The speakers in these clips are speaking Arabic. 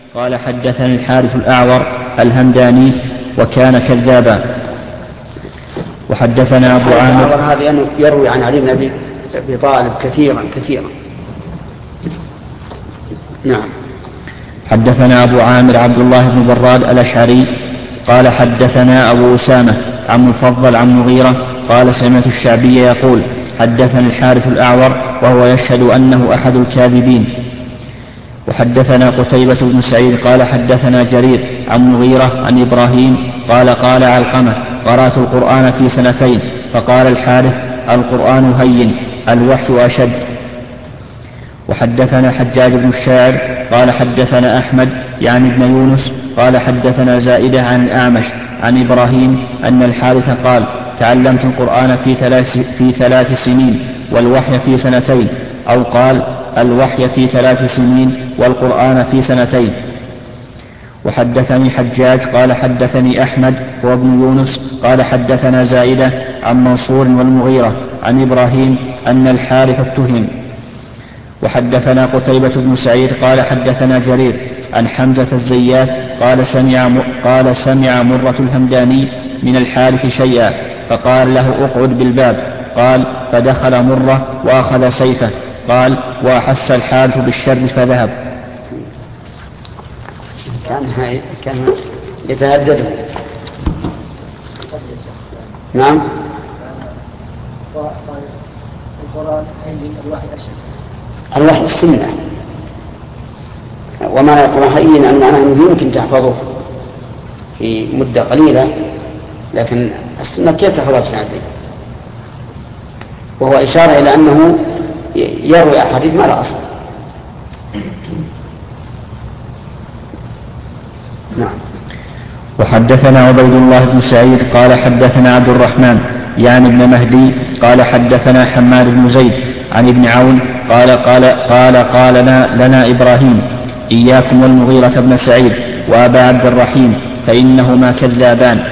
قال حدثني الحارث الأعور الهمداني وكان كذابا. وحدثنا أبو عامر هذا أنه يروي عن علي بن أبي طالب كثيرا. نعم. حدثنا أبو عامر عبد الله بن براد الأشعري قال حدثنا أبو أسامة عن مفضل عن مغيرة قال سمعت الشعبي يقول حدثني الحارث الأعور وهو يشهد أنه أحد الكاذبين. وحدثنا قتيبة بن سعيد قال حدثنا جرير عن مغيرة عن إبراهيم قال علقمة قرأت القرآن في 2 فقال الحارث القرآن هين الوحي أشد. وحدثنا حجاج بن الشاعر قال حدثنا أحمد يعني ابن يونس قال حدثنا زائدة عن الأعمش عن إبراهيم أن الحارث قال تعلمت القرآن في 3 سنين والوحي في 2 أو قال الوحي في 3 سنين والقرآن في 2. وحدثني حجاج قال حدثني أحمد وابن يونس قال حدثنا زائدة عن منصور والمغيرة عن إبراهيم أن الحارث اتهم. وحدثنا قتيبة بن سعيد قال حدثنا جرير عن حمزة الزيات قال سمع مرة الهمداني من الحارث شيئا فقال له اقعد بالباب قال فدخل مرة وأخذ سيفه قال وأحس الحارث بالشر فذهب. كان يتهدده. نعم. الوحي السنة وما يقول حيين أن معناه يمكن تحفظه في مدة قليلة لكن السنة كيف تحفظها في 2 سنين؟ وهو إشارة إلى أنه يروي أحاديث ما لا أصل. نعم. وحدثنا عبيد الله بن سعيد قال حدثنا عبد الرحمن يعني ابن مهدي قال حدثنا حماد بن زيد عن ابن عون قال لنا إبراهيم إياكم والمغيرة بن سعيد وأبا عبد الرحيم فإنهما كذابان.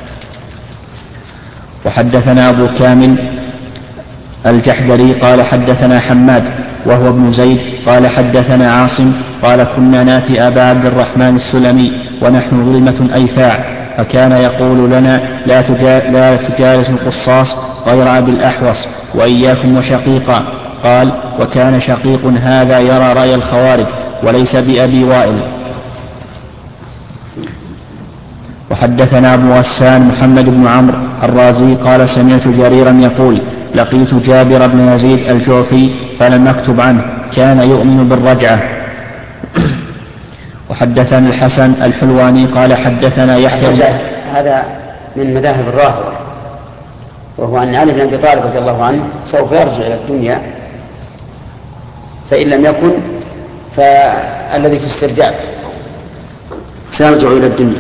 وحدثنا أبو كامل الجحدري قال حدثنا حماد وهو ابن زيد قال حدثنا عاصم قال كنا ناتي أبا عبد الرحمن السلمي ونحن ظلمة أيفاع فكان يقول لنا لا تجالس القصاص غير أبي الأحوص وإياكم وشقيقا. قال وكان شقيق هذا يرى رأي الخوارج وليس بأبي وائل. وحدثنا أبو غسان محمد بن عمرو الرازي قال سمعت جريرا يقول لقيت جابر بن يزيد الجعفي فلم أكتب عنه كان يؤمن بالرجعة. وحدثنا الحسن الحلواني قال حدثنا يحيى. هذا من مذاهب الرافضة وهو أن علي بن أبي طالب رضي الله عنه سوف يرجع إلى الدنيا فإن لم يكن فالذي في استرجاع سيرجع إلى الدنيا.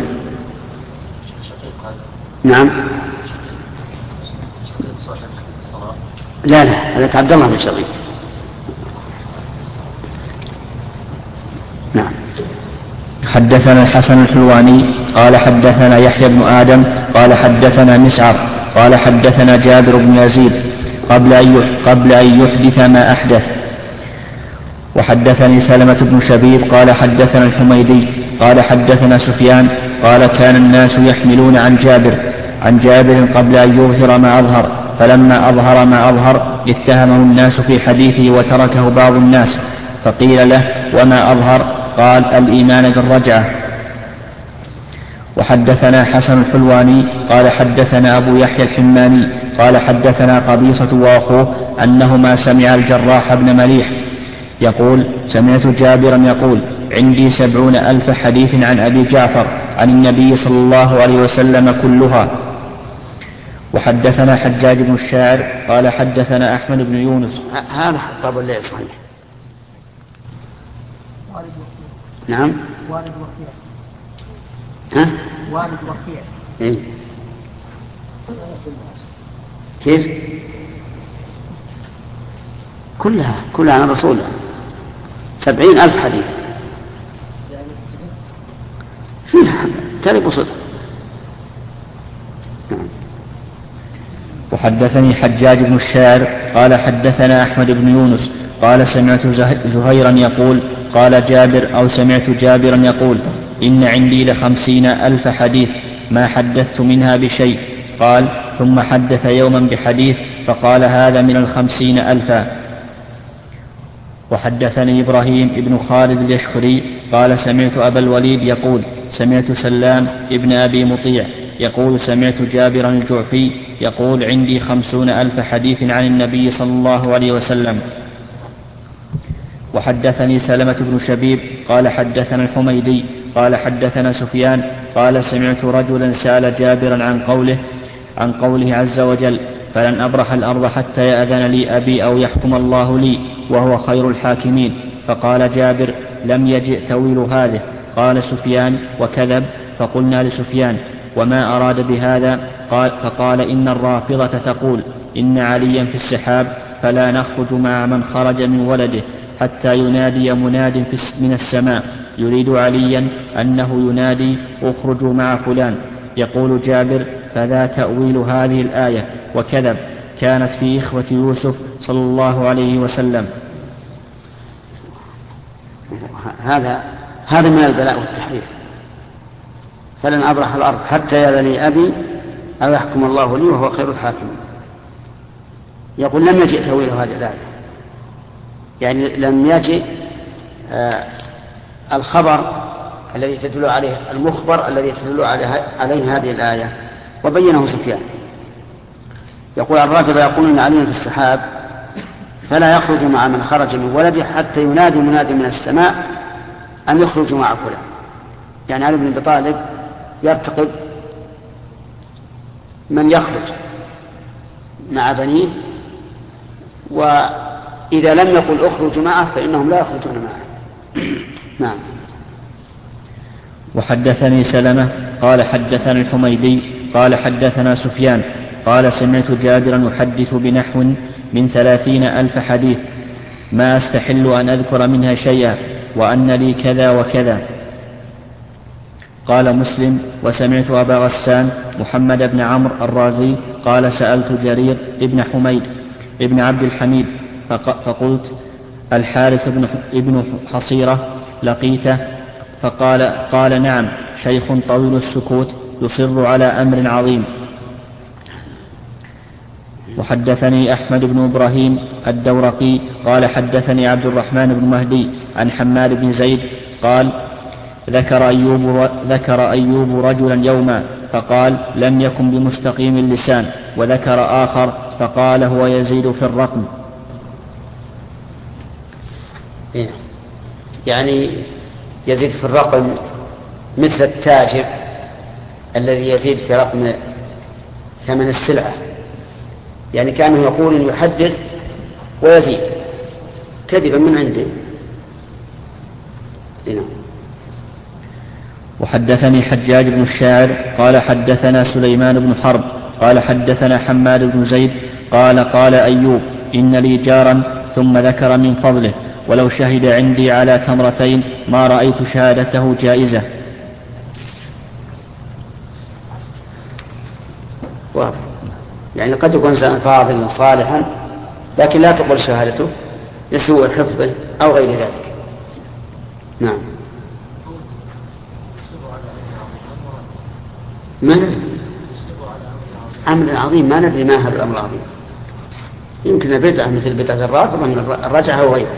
نعم. لا هذا عبد الله بن شقيق. نعم. حدثنا الحسن الحلواني قال حدثنا يحيى بن آدم قال حدثنا مسعر قال حدثنا جابر بن يزيد قبل أن يحدث ما أحدث. وحدثني سلمة بن شبيب قال حدثنا الحميدي قال حدثنا سفيان قال كان الناس يحملون عن جابر قبل أن يظهر ما أظهر فلما أظهر ما أظهر اتهمه الناس في حديثه وتركه بعض الناس فقيل له وما أظهر قال الإيمان بالرجعة. وحدثنا حسن الحلواني قال حدثنا أبو يحيى الحماني قال حدثنا قبيصة وأخوه أنهما سمع الجراح بن مليح يقول سمعت جابرا يقول عندي 70,000 حديث عن أبي جعفر عن النبي صلى الله عليه وسلم كلها. وحدثنا حجاج بن الشاعر قال حدثنا أحمد بن يونس. هذا طب الليل صحيح. نعم. والد وكيع. ها؟ والد وكيع. إيه؟ كيف؟ كلها عن رسول الله 70,000 حديث فيها كذب وصدق. وحدثني حجاج بن الشاعر قال حدثنا أحمد بن يونس قال سمعت زهيرا يقول قال جابر أو سمعت جابرا يقول إن عندي 50,000 حديث ما حدثت منها بشيء. قال ثم حدث يوما بحديث فقال هذا من 50,000. وحدثني إبراهيم ابن خالد اليشكري قال سمعت أبا الوليد يقول سمعت سلام ابن أبي مطيع يقول سمعت جابرا الجعفي يقول عندي 50,000 حديث عن النبي صلى الله عليه وسلم. وحدثني سلمة بن شبيب قال حدثنا الحميدي قال حدثنا سفيان قال سمعت رجلا سأل جابرا عن قوله عز وجل فلن أبرح الأرض حتى يأذن لي أبي أو يحكم الله لي وهو خير الحاكمين. فقال جابر لم يجئ تأويل هذه. قال سفيان وكذب. فقلنا لسفيان وما أراد بهذا؟ فقال إن الرافضة تقول إن عليا في السحاب فلا نخرج مع من خرج من ولده حتى ينادي مناد من السماء يريد عليا أنه ينادي اخرجوا مع فلان. يقول جابر فذا تأويل هذه الآية وكذب كانت في إخوة يوسف صلى الله عليه وسلم. هذا من البلاء والتحريف. فلن أبرح الأرض حتى يأذن لي أبي أو يحكم الله لي وهو خير الحاكمين. يقول لم يجئ تأويل هذه الآية، يعني لم يجئ الخبر الذي تدل عليه المخبر الذي تدل عليه هذه الآية. وبينه سفيان يقول الرافضة يقولون علينا في السحاب فلا يخرج مع من خرج من ولده حتى ينادي مناد من السماء أن يخرجوا مع فلان. يعني علي بن أبي طالب يرتقب من يخرج مع بنيه، وإذا لم يقل اخرجوا معه فإنهم لا يخرجون معه. نعم. وحدثني سلمة قال حدثنا الحميدي قال حدثنا سفيان قال سمعت جابرا يحدث بنحو من 30,000 حديث ما أستحل أن أذكر منها شيئا وأن لي كذا وكذا. قال مسلم وسمعت أبا غسان محمد بن عمرو الرازي قال سألت جرير ابن حميد ابن عبد الحميد فقلت الحارث ابن حصيرة لقيته؟ قال نعم شيخ طويل السكوت يصر على أمر عظيم. وحدثني أحمد بن إبراهيم الدورقي قال حدثني عبد الرحمن بن مهدي عن حماد بن زيد قال ذكر أيوب رجلا يوما فقال لم يكن بمستقيم اللسان. وذكر آخر فقال هو يزيد في الرقم. يعني يزيد في الرقم مثل التاجر الذي يزيد في رقم ثمن السلعة، يعني كانه يقول إن يحدث ويزيد كذبا من عنده. وحدثني حجاج بن الشاعر قال حدثنا سليمان بن حرب قال حدثنا حماد بن زيد قال أيوب إن لي جارا ثم ذكر من فضله ولو شهد عندي على تمرتين ما رأيت شهادته جائزة. واضح. يعني قد يكون إنسان فاضل صالحا لكن لا تقبل شهادته لسوء حفظه أو غير ذلك. نعم. من أمر عظيم ما ندري ما هذا الأمر العظيم، يمكن بدعة مثل بدعة الرافضة من الرجعة وغيرها.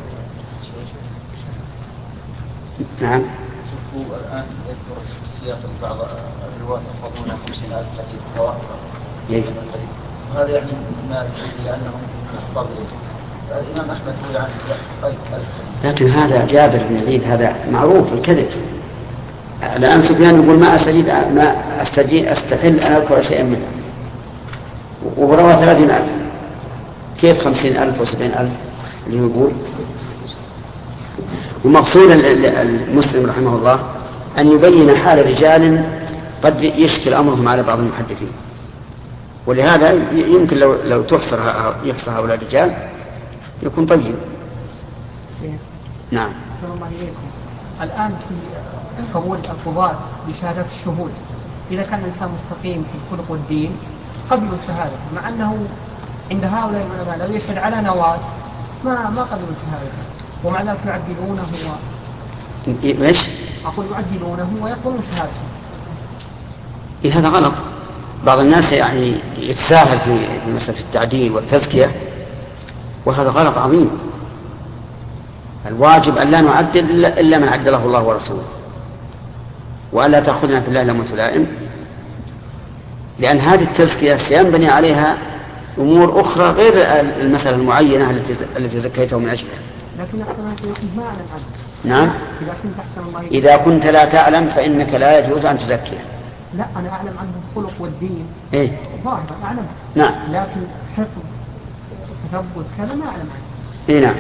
نعم. الآن يذكر في السياق بعض الرواة يحفظون 50,000 حديث تواتر. هذا يعني ما يشير لأنهم يحفظون. الإمام أحمد يقول عنه لكن هذا جابر بن يزيد هذا معروف الكذب. الآن سفيان يقول ما أستحل أن أذكر شيئا منه وروى 30,000. كيف 50,000 و70,000 اللي يقول؟ ومقصود المسلم رحمه الله أن يبين حال رجال قد يشكل أمرهم على بعض المحدثين، ولهذا يمكن لو يحصر هؤلاء الرجال يكون طيب. نعم. الآن في قبول القضاة بشهادة الشهود، إذا كان الإنسان مستقيم في الخلق والدين قبلوا شهادته، مع أنه عند هؤلاء العلماء لو يشهد على نواة ما قبلوا شهادته. ومع ذلك يعدلونه ايش؟ أقول يعدلونه ويقولون شهادته. هذا غلط. بعض الناس يعني يتساهل في مسألة التعديل والتزكية، وهذا غلط عظيم. الواجب أن لا نعدل إلا من عدله الله ورسوله، وألا تأخذنا في الله إلا متلائم، لأن هذه التزكية سينبني عليها أمور أخرى غير المسألة المعينة التي زكيته من أجلها. لكن ما أعلم عنه. نعم. إذا كنت لا تعلم فإنك لا يجوز أن تزكيه. لا، أنا أعلم عنه الخلق والدين. إيه؟ ظاهرا أعلم. نعم. لكن حفظ تثبت كذا ما أعلم عنه. إيه نعم.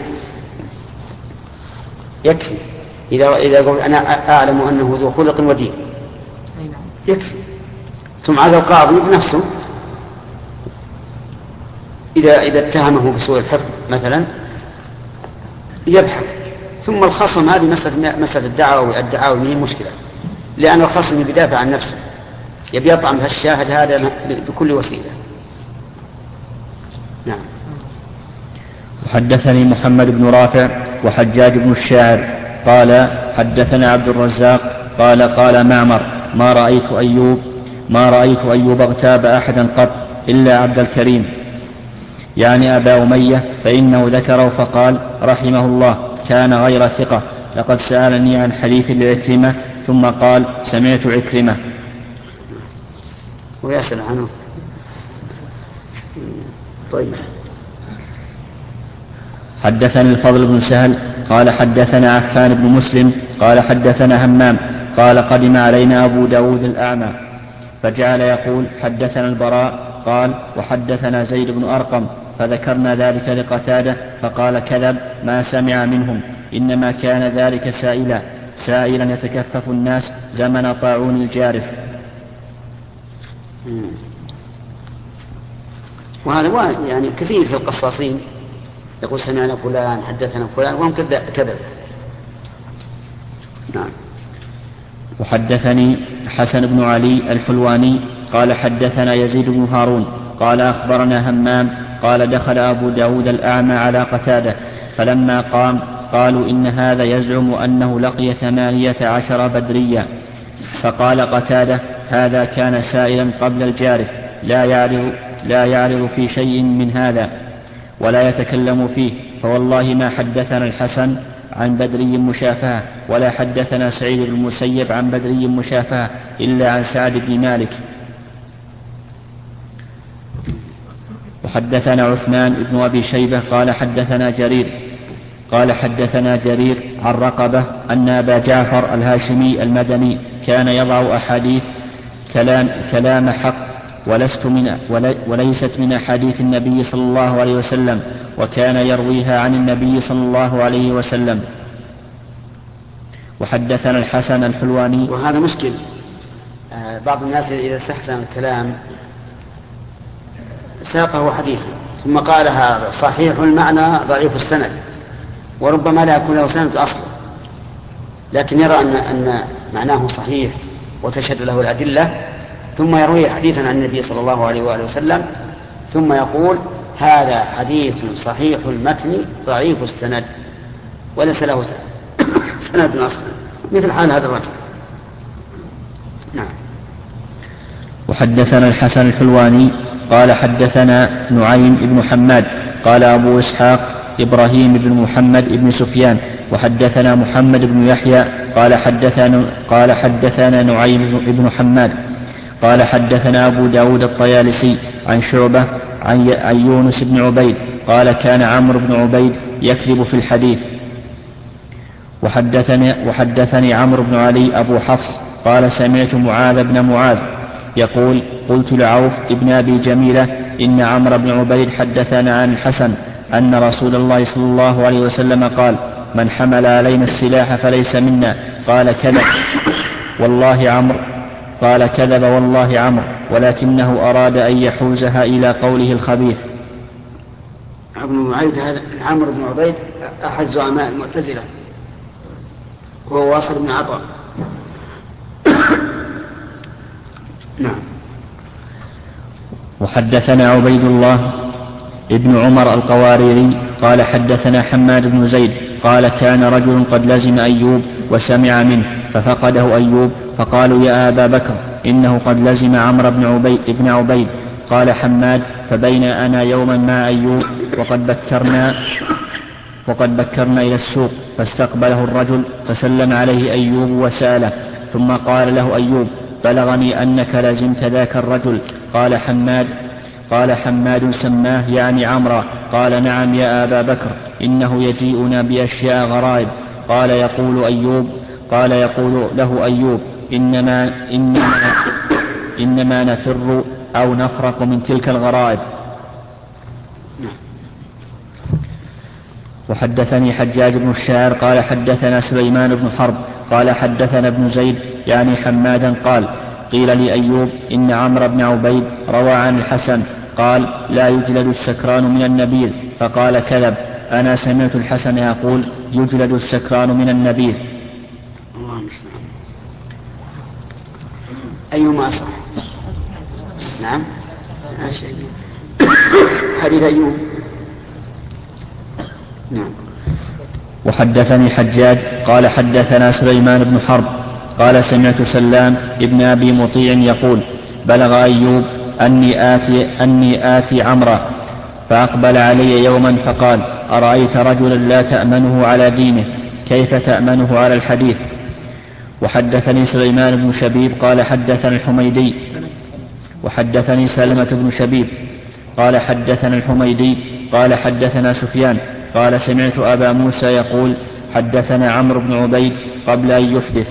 يكفي إذا قلت أنا أعلم أنه ذو خلق ودين. أي نعم. يكفي. ثم هذا القاضي بنفسه إذا اتهمه بسوء الحفظ مثلا يبحث، ثم الخصم هذه مسألة الدعوة هي مشكلة، لأن الخصم يدافع عن نفسه، يبي يطعم هالشاهد هذا بكل وسيلة. نعم. وحدثني محمد بن رافع وحجاج بن الشاعر قال حدثنا عبد الرزاق قال معمر ما رأيت أيوب اغتاب أحدا قط إلا عبد الكريم، يعني أبا أمية، فإنه ذكره فقال رحمه الله كان غير ثقة، لقد سألني عن حديث لعكرمة ثم قال سمعت عكرمة. ويسأل عنه. طيب. حدثني الفضل بن سهل قال حدثنا عفان بن مسلم قال حدثنا همام قال قدم علينا أبو داود الأعمى فجعل يقول حدثنا البراء قال وحدثنا زيد بن أرقم، فذكرنا ذلك لقتادة فقال كذب ما سمع منهم، إنما كان ذلك سائلا يتكفف الناس زمن طاعون الجارف. وهذا يعني كثير في القصاصين يقول سمعنا فلان حدثنا فلان وهم كذب. نعم. وحدثني حسن بن علي الحلواني قال حدثنا يزيد بن هارون قال أخبرنا همام قال دخل أبو داود الأعمى على قتادة فلما قام قالوا إن هذا يزعم أنه لقي 18 بدريا، فقال قتادة هذا كان سائلا قبل الجارف لا يعرض في شيء من هذا ولا يتكلم فيه، فوالله ما حدثنا الحسن عن بدري مشافهة ولا حدثنا سعيد بن المسيب عن بدري مشافهة إلا عن سعد بن مالك. وحدثنا عثمان بن أبي شيبة قال حدثنا جرير عن رقبة أن أبا جعفر الهاشمي المدني كان يضع أحاديث كلام حق وليست من أحاديث النبي صلى الله عليه وسلم، وكان يرويها عن النبي صلى الله عليه وسلم. وحدثنا الحسن الحلواني. وهذا مشكل. بعض الناس إذا استحسن الكلام ساقه حديثا ثم قال هذا صحيح المعنى ضعيف السند، وربما لا يكون له سند أصلا، لكن يرى أن معناه صحيح وتشهد له الأدلة، ثم يروي حديثا عن النبي صلى الله عليه وآله وسلم ثم يقول هذا حديث صحيح المتن ضعيف السند وليس له سند أصلا، مثل حال هذا الرجل. نعم. وحدثنا الحسن الحلواني قال حدثنا نعيم بن حماد قال أبو إسحاق إبراهيم بن محمد بن سفيان وحدثنا محمد بن يحيى قال حدثنا نعيم بن حماد قال حدثنا أبو داود الطيالسي عن شعبة عن يونس بن عبيد قال كان عمرو بن عبيد يكذب في الحديث. وحدثني عمرو بن علي أبو حفص قال سمعت معاذ بن معاذ يقول قلت لعوف ابن أبي جميلة إن عمرو بن عبيد حدثنا عن الحسن أن رسول الله صلى الله عليه وسلم قال من حمل علينا السلاح فليس منا. قال كذب والله عمرو ولكنه أراد أن يحوزها إلى قوله الخبيث. عمرو بن عبيد أحد زعماء المعتزلة وهو واصل بن عطاء. نعم. وحدثنا عبيد الله ابن عمر القواريري قال حدثنا حماد بن زيد قال كان رجل قد لزم أيوب وسمع منه ففقده أيوب فقالوا يا أبا بكر إنه قد لزم عمرو بن عبيد. قال حماد فبين أنا يوما مع أيوب وقد بكرنا إلى السوق فاستقبله الرجل فسلم عليه أيوب وسأله ثم قال له أيوب بلغني أنك لزمت ذاك الرجل. قال حماد سماه يعني عمرا. قال نعم يا أبا بكر إنه يجيئنا بأشياء غرائب. قال يقول له أيوب إنما نفر أو نفرق من تلك الغرائب. وحدثني حجاج بن الشاعر قال حدثنا سليمان بن حرب قال حدثنا ابن زيد يعني حمادا قال قيل لأيوب إن عمرو بن عبيد روى عن الحسن قال لا يجلد السكران من النبيذ. فقال كذب أنا سمعت الحسن يقول يجلد السكران من النبيذ. أيهما أصح؟ نعم حديث أيوب. نعم. وحدثني حجاج قال حدثنا سليمان بن حرب قال سمعت سلام ابن أبي مطيع يقول بلغ أيوب أني آتي عمرا فأقبل علي يوما فقال أرأيت رجلا لا تأمنه على دينه كيف تأمنه على الحديث. وحدثني سليمان بن شبيب قال حدثنا الحميدي وحدثني سلمة بن شبيب قال حدثنا الحميدي قال حدثنا سفيان قال سمعت أبا موسى يقول حدثنا عمرو بن عبيد قبل أن يحدث.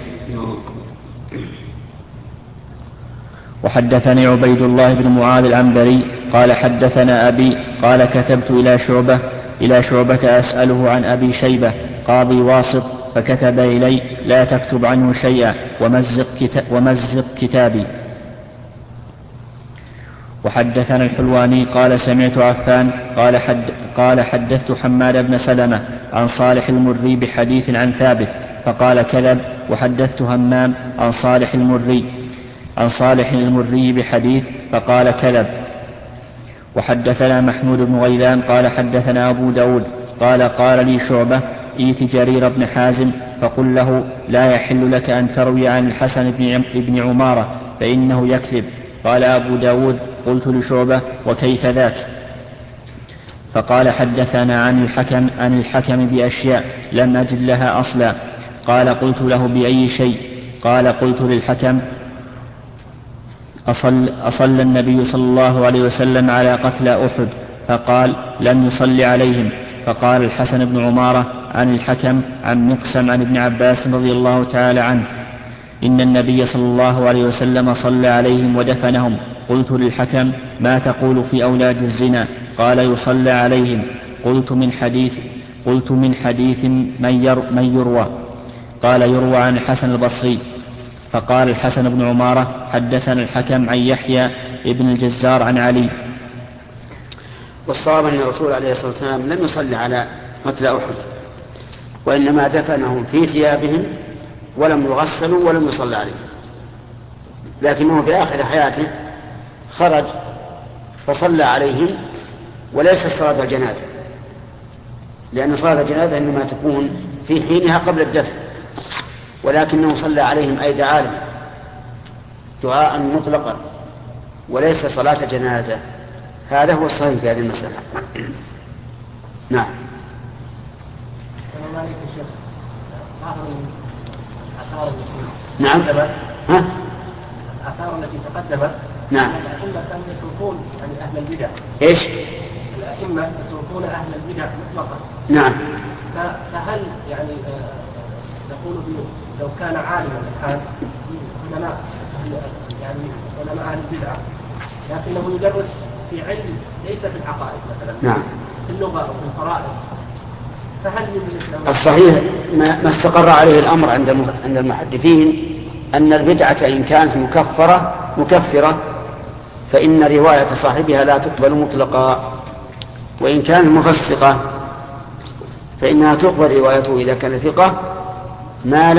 وحدثني عبيد الله بن معاذ العنبري قال حدثنا أبي قال كتبت إلى شعبة أسأله عن أبي شيبة قاضي واسط فكتب إلي لا تكتب عنه شيئا ومزق كتابي. وحدثنا الحلواني قال سمعت عفان قال حدثت حماد بن سلمة عن صالح المري بحديث عن ثابت فقال كذب. وحدثت همام عن صالح المري بحديث فقال كذب. وحدثنا محمود بن غيلان قال حدثنا أبو داود قال لي شعبة إيت جرير بن حازم فقل له لا يحل لك أن تروي عن الحسن بن عمارة فإنه يكذب. قال أبو داود قلت لشعبة وكيف ذاك؟ فقال حدثنا عن الحكم بأشياء لم أجد لها أصلا. قال قلت له بأي شيء؟ قال قلت للحكم أصلى النبي صلى الله عليه وسلم على قتلى أحد؟ فقال لم يصل عليهم. فقال الحسن بن عمارة عن الحكم عن مقسم عن ابن عباس رضي الله تعالى عنه إن النبي صلى الله عليه وسلم صلى عليهم ودفنهم. قلت للحكم ما تقول في أولاد الزنا؟ قال يصلى عليهم. قلت من حديث من يروى؟ قال يروى عن الحسن البصري. فقال الحسن بن عمارة حدثنا الحكم عن يحيى ابن الجزار عن علي. والصواب أن الرسول عليه الصلاة والسلام لم يصلي على قتل أحد وإنما دفنهم في ثيابهم ولم يغسلوا ولم يصلى عليهم، لكنه في آخر حياته خرج فصلى عليهم وليس صلاة الجنازة، لأن صلاة الجنازة إنما تكون في حينها قبل الدفن، ولكنه صلى عليهم أي دعاء مطلقا وليس صلاة جنازة. هذا هو الصحيح في هذه المسألة. نعم. نعم. الآثار التي تقدمت. نعم. الأئمة كانوا يتركون يعني أهل البدع. إيش؟ الأئمة يتركون أهل البدع مطلقا. نعم. فهل يعني نقول لو كان عالما الآن علماء يعني علماء أهل البدع لكنه يدرس في علم ليس في العقائد مثلا. نعم. في اللغة أو في الفرائض، فهل يمكن الصحيح ما استقر عليه الأمر عند المحدثين أن البدعة إن كانت مكفرة فإن رواية صاحبها لا تقبل مطلقا، وإن كانت مفسقة فإنها تقبل روايته إذا كان ثقة ما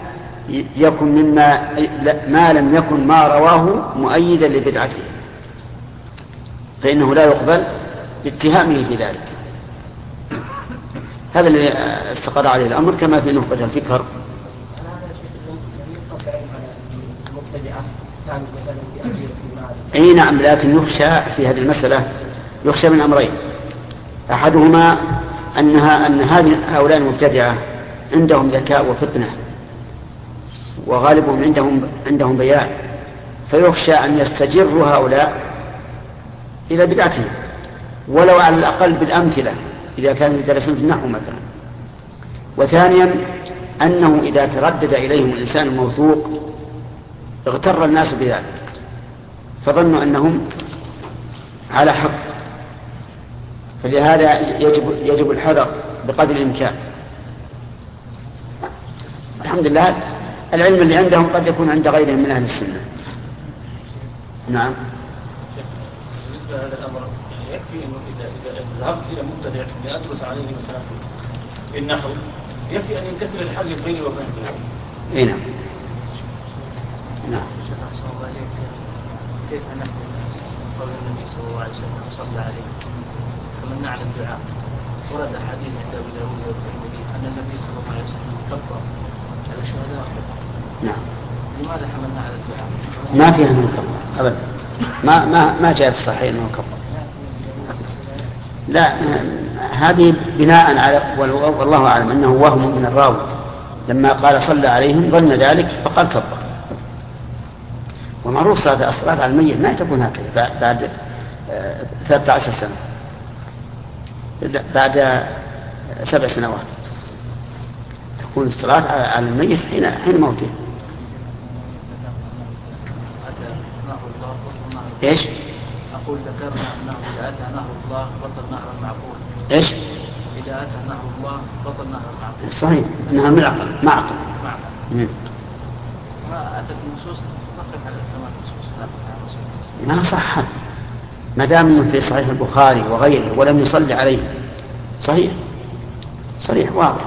لم يكن ما رواه مؤيدا لبدعته، فإنه لا يقبل باتهامه بذلك. هذا اللي استقر عليه الأمر كما في نخبة الفكر. أي نعم، لكن يخشى في هذه المسألة يخشى من أمرين. أحدهما أن هؤلاء المبتدعة عندهم ذكاء وفطنة وغالبهم عندهم بيان، فيخشى أن يستجر هؤلاء إلى بدعتهم ولو على الأقل بالأمثلة إذا كانوا يدرسون في النحو مثلا. وثانيا أنه إذا تردد إليهم الإنسان الموثوق اغتر الناس بذلك فظنوا أنهم على حق، فلهذا يجب الحذر بقدر الإمكان. الحمد لله العلم اللي عندهم قد يكون عند غيرهم من أهل السنة. نعم. بالنسبة لهذا الأمر يكفي أنه إذا ذهبت إلى مبتدع لأدرس عليه مثلا في النحو يكفي أن ينكسر الحاجز بيني وبينه. إيه نعم. نعم. كيف نحن قول النبي صلى الله عليه وسلم صلى عليه ومن على الدعاء؟ ورد حديث عند أبي داود والترمذي أن النبي صلى الله عليه وسلم كبر على الشهداء. نعم. لماذا حملنا على الدعاء؟ ما فيها أنه كبر أبدا، ما جاء في الصحيح أنه كبر. لا، هذه بناء على والله أعلم أنه وهم من الراوي لما قال صلى عليهم ظن ذلك فقال كبر. ومعروف الصلاة على الميت ما تكون هكذا بعد 13 سنة، بعد 7 سنوات تكون الصلاة على الميت حين موته. ايش؟ أقول ذكرنا أنه إذا أتى نهر الله بطل نهر المعقول. ايش؟ إذا أتى نهر الله بطل نهر المعقول. صحيح، نهر معقل. ما أتت النصوص نقف على الثمان نصوص ما صحت ما دام في صحيح البخاري وغيره ولم يصلي عليه. صحيح واضح.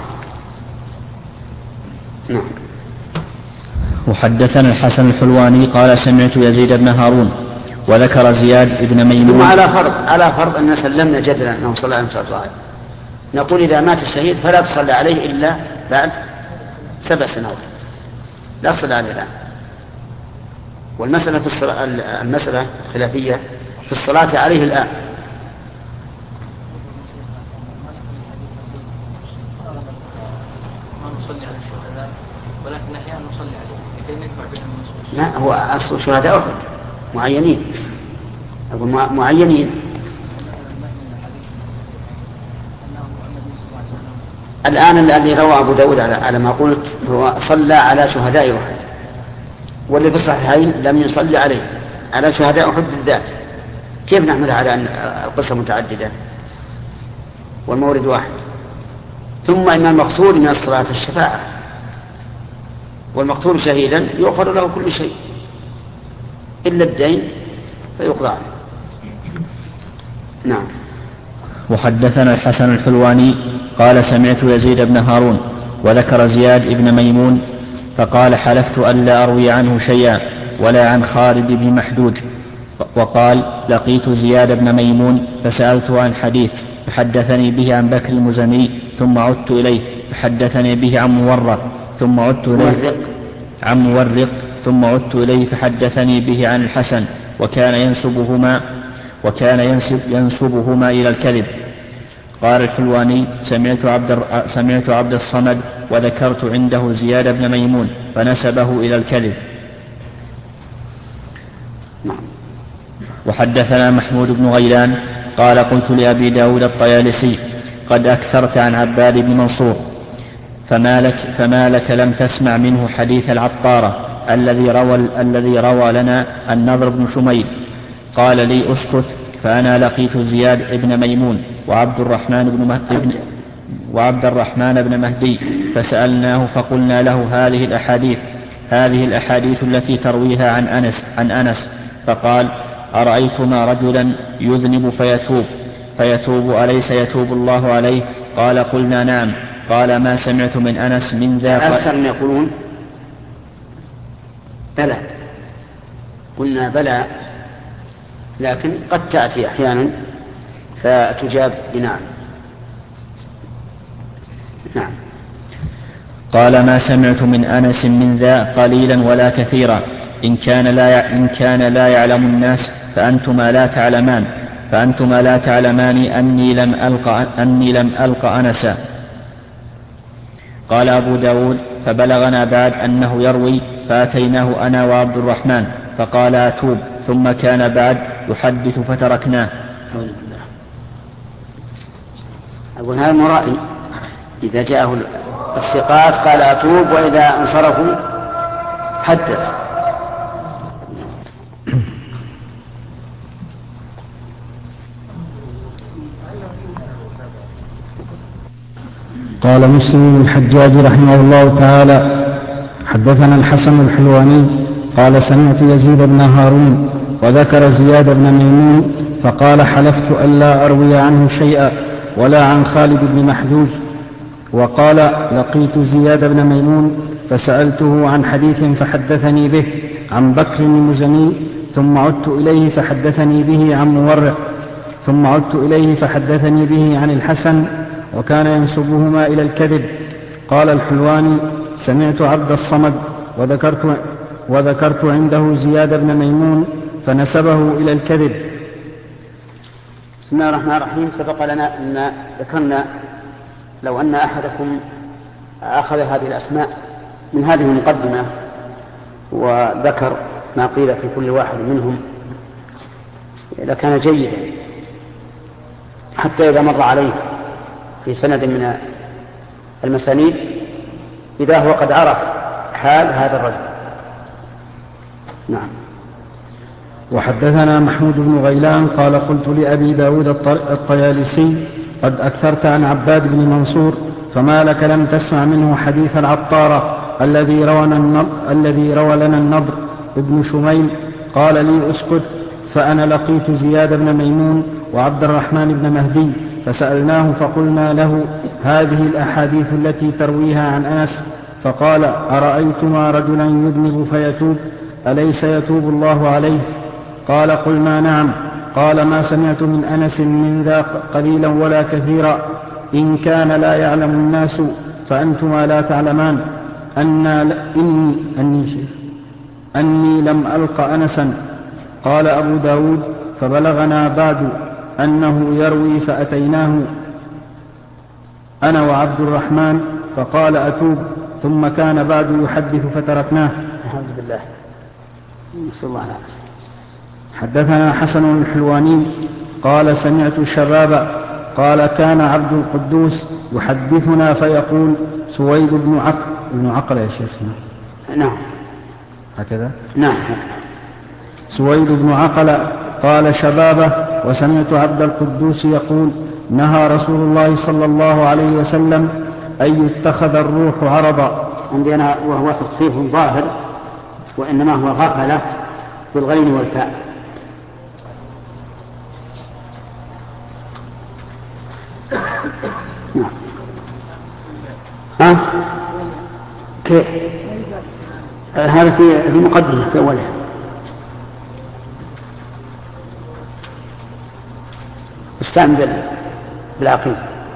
نعم. وحدثنا الحسن الحلواني قال سمعت يزيد بن هارون وذكر زياد بن ميمون. على فرض أن سلمنا جدلا أنه صلى عليه وسلم نقول إذا مات الشهيد فلا تصلي عليه إلا بعد 7 سنوات، لا تصلي عليه الآن. والمسألة المسألة خلافية في الصلاة عليه الآن. ما نصلي على الشهداء ولكن أحيانا نصلي عليه لكي ندفع بهم النصوص. لا، هو أصل شهداء أحد معينين، أقول معينين. الآن الذي روى أبو داود على ما قلت هو صلى على شهداء أحد، واللي في الصحيحين لم يصلي على شهداء أحد بالذات. كيف نحملها على أن القصة متعددة والمورد واحد؟ ثم إن المقصود من الصلاة الشفاعة، والمقتول شهيدا يغفر له كل شيء إلا الدين فيقضى عنه. نعم. وحدثنا الحسن الحلواني قال سمعت يزيد بن هارون وذكر زياد بن ميمون فقال حلفت أن لا أروي عنه شيئا ولا عن خالد بن محدود. وقال لقيت زياد بن ميمون فسألته عن حديث فحدثني به عن بكر المزني ثم عدت إليه فحدثني به عن مورق ثم عدت إليه فحدثني به عن الحسن وكان ينسبهما إلى الكذب. قال الحلواني سمعت عبد الصمد وذكرت عنده زياد بن ميمون فنسبه إلى الكذب. وحدثنا محمود بن غيلان قال قلت لأبي داود الطيالسي قد أكثرت عن عباد بن منصور فما لك لم تسمع منه حديث العطارة الذي روى لنا النضر بن شميل. قال لي أسكت، فأنا لقيت زياد بن ميمون وعبد الرحمن بن مهدي فسألناه فقلنا له هذه الأحاديث التي ترويها عن أنس فقال أرأيتما رجلا يذنب فيتوب أليس يتوب الله عليه؟ قال قلنا نعم. قال ما سمعت من أنس من ذا. أكثر من يقولون بلى، قلنا بلى، لكن قد تأتي أحيانا فتجاب بنعم. نعم. قال: ما سمعت من أنس من ذا قليلا ولا كثيرا، إن كان لا يعلم الناس فأنتما لا تعلمان أني لم ألق أنسا. قال أبو داود: فبلغنا بعد أنه يروي، فأتيناه أنا وعبد الرحمن فقال: أتوب، ثم كان بعد يحدث فتركناه. أقول هذا مرائي، إذا جاءه الثقات قال أتوب، وإذا انصرفوا حدث. قال مسلم الحجاج رحمه الله تعالى: حدثنا الحسن الحلواني قال: سمعت يزيد بن هارون وذكر زياد بن ميمون فقال: حلفت ألا أروي عنه شيئا ولا عن خالد بن محجوج. وقال: لقيت زياد بن ميمون فسألته عن حديث فحدثني به عن بكر المزني، ثم عدت إليه فحدثني به عن مورق، ثم عدت إليه فحدثني به عن الحسن، وكان ينسبهما إلى الكذب. قال الحلواني: سمعت عبد الصمد وذكرت عنده زياد بن ميمون فنسبه إلى الكذب. بسم الله الرحمن الرحيم. سبق لنا أن ذكرنا لو أن أحدكم أخذ هذه الأسماء من هذه المقدمة وذكر ما قيل في كل واحد منهم لكان جيدا، حتى إذا مر عليه في سند من المسانيد إذا هو قد عرف حال هذا الرجل. نعم. وحدثنا محمود بن غيلان قال: قلت لأبي داود الطيالسي: قد أكثرت عن عباد بن منصور، فما لك لم تسمع منه حديث العطارة الذي روى لنا النضر ابن شميل؟ قال لي: اسكت. فأنا لقيت زياد بن ميمون وعبد الرحمن بن مهدي فسألناه فقلنا له: هذه الأحاديث التي ترويها عن أنس. فقال: أرأيتما رجلا يذنب فيتوب أليس يتوب الله عليه؟ قال: قلنا: نعم. قال: ما سمعت من أنس من ذا قليلا ولا كثيرا، إن كان لا يعلم الناس فأنتما لا تعلمان أني لم ألق أنسا. قال أبو داود: فبلغنا بعد أنه يروي، فأتيناه أنا وعبد الرحمن فقال: أتوب، ثم كان بعد يحدث فتركناه. الحمد لله. نسأل الله العافية. حدثنا حسن الحلواني قال: سمعت الشباب قال: كان عبد القدوس يحدثنا فيقول: سويد بن عقل يا شيخنا. نعم. هكذا؟ نعم. سويد بن عقل قال: شبابه. وسمعت عبد القدوس يقول: نهى رسول الله صلى الله عليه وسلم أن يتخذ الروح عرضا. عندنا وهو تصحيح ظاهر، وإنما هو غفلة بالغين والفاء. نعم. كيف؟ هذا في مقدمة في أولها. استعمل بالعقيد.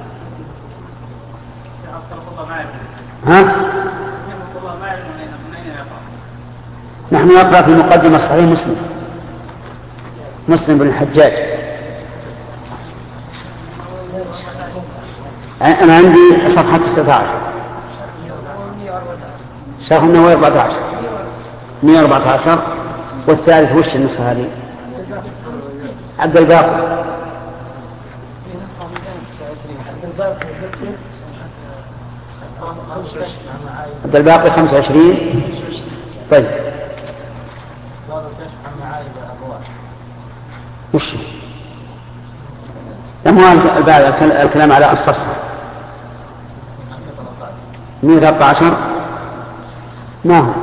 نحن نقرأ في مقدمة صحيح مسلم بن الحجاج. أنا عندي صفحة 19 شرح النووي 14 114. والثالث وش النسخة هذه؟ عبد الباقي عبد الباقي 25. طيب وش لما الكلام على الصفحة 113 ما هو؟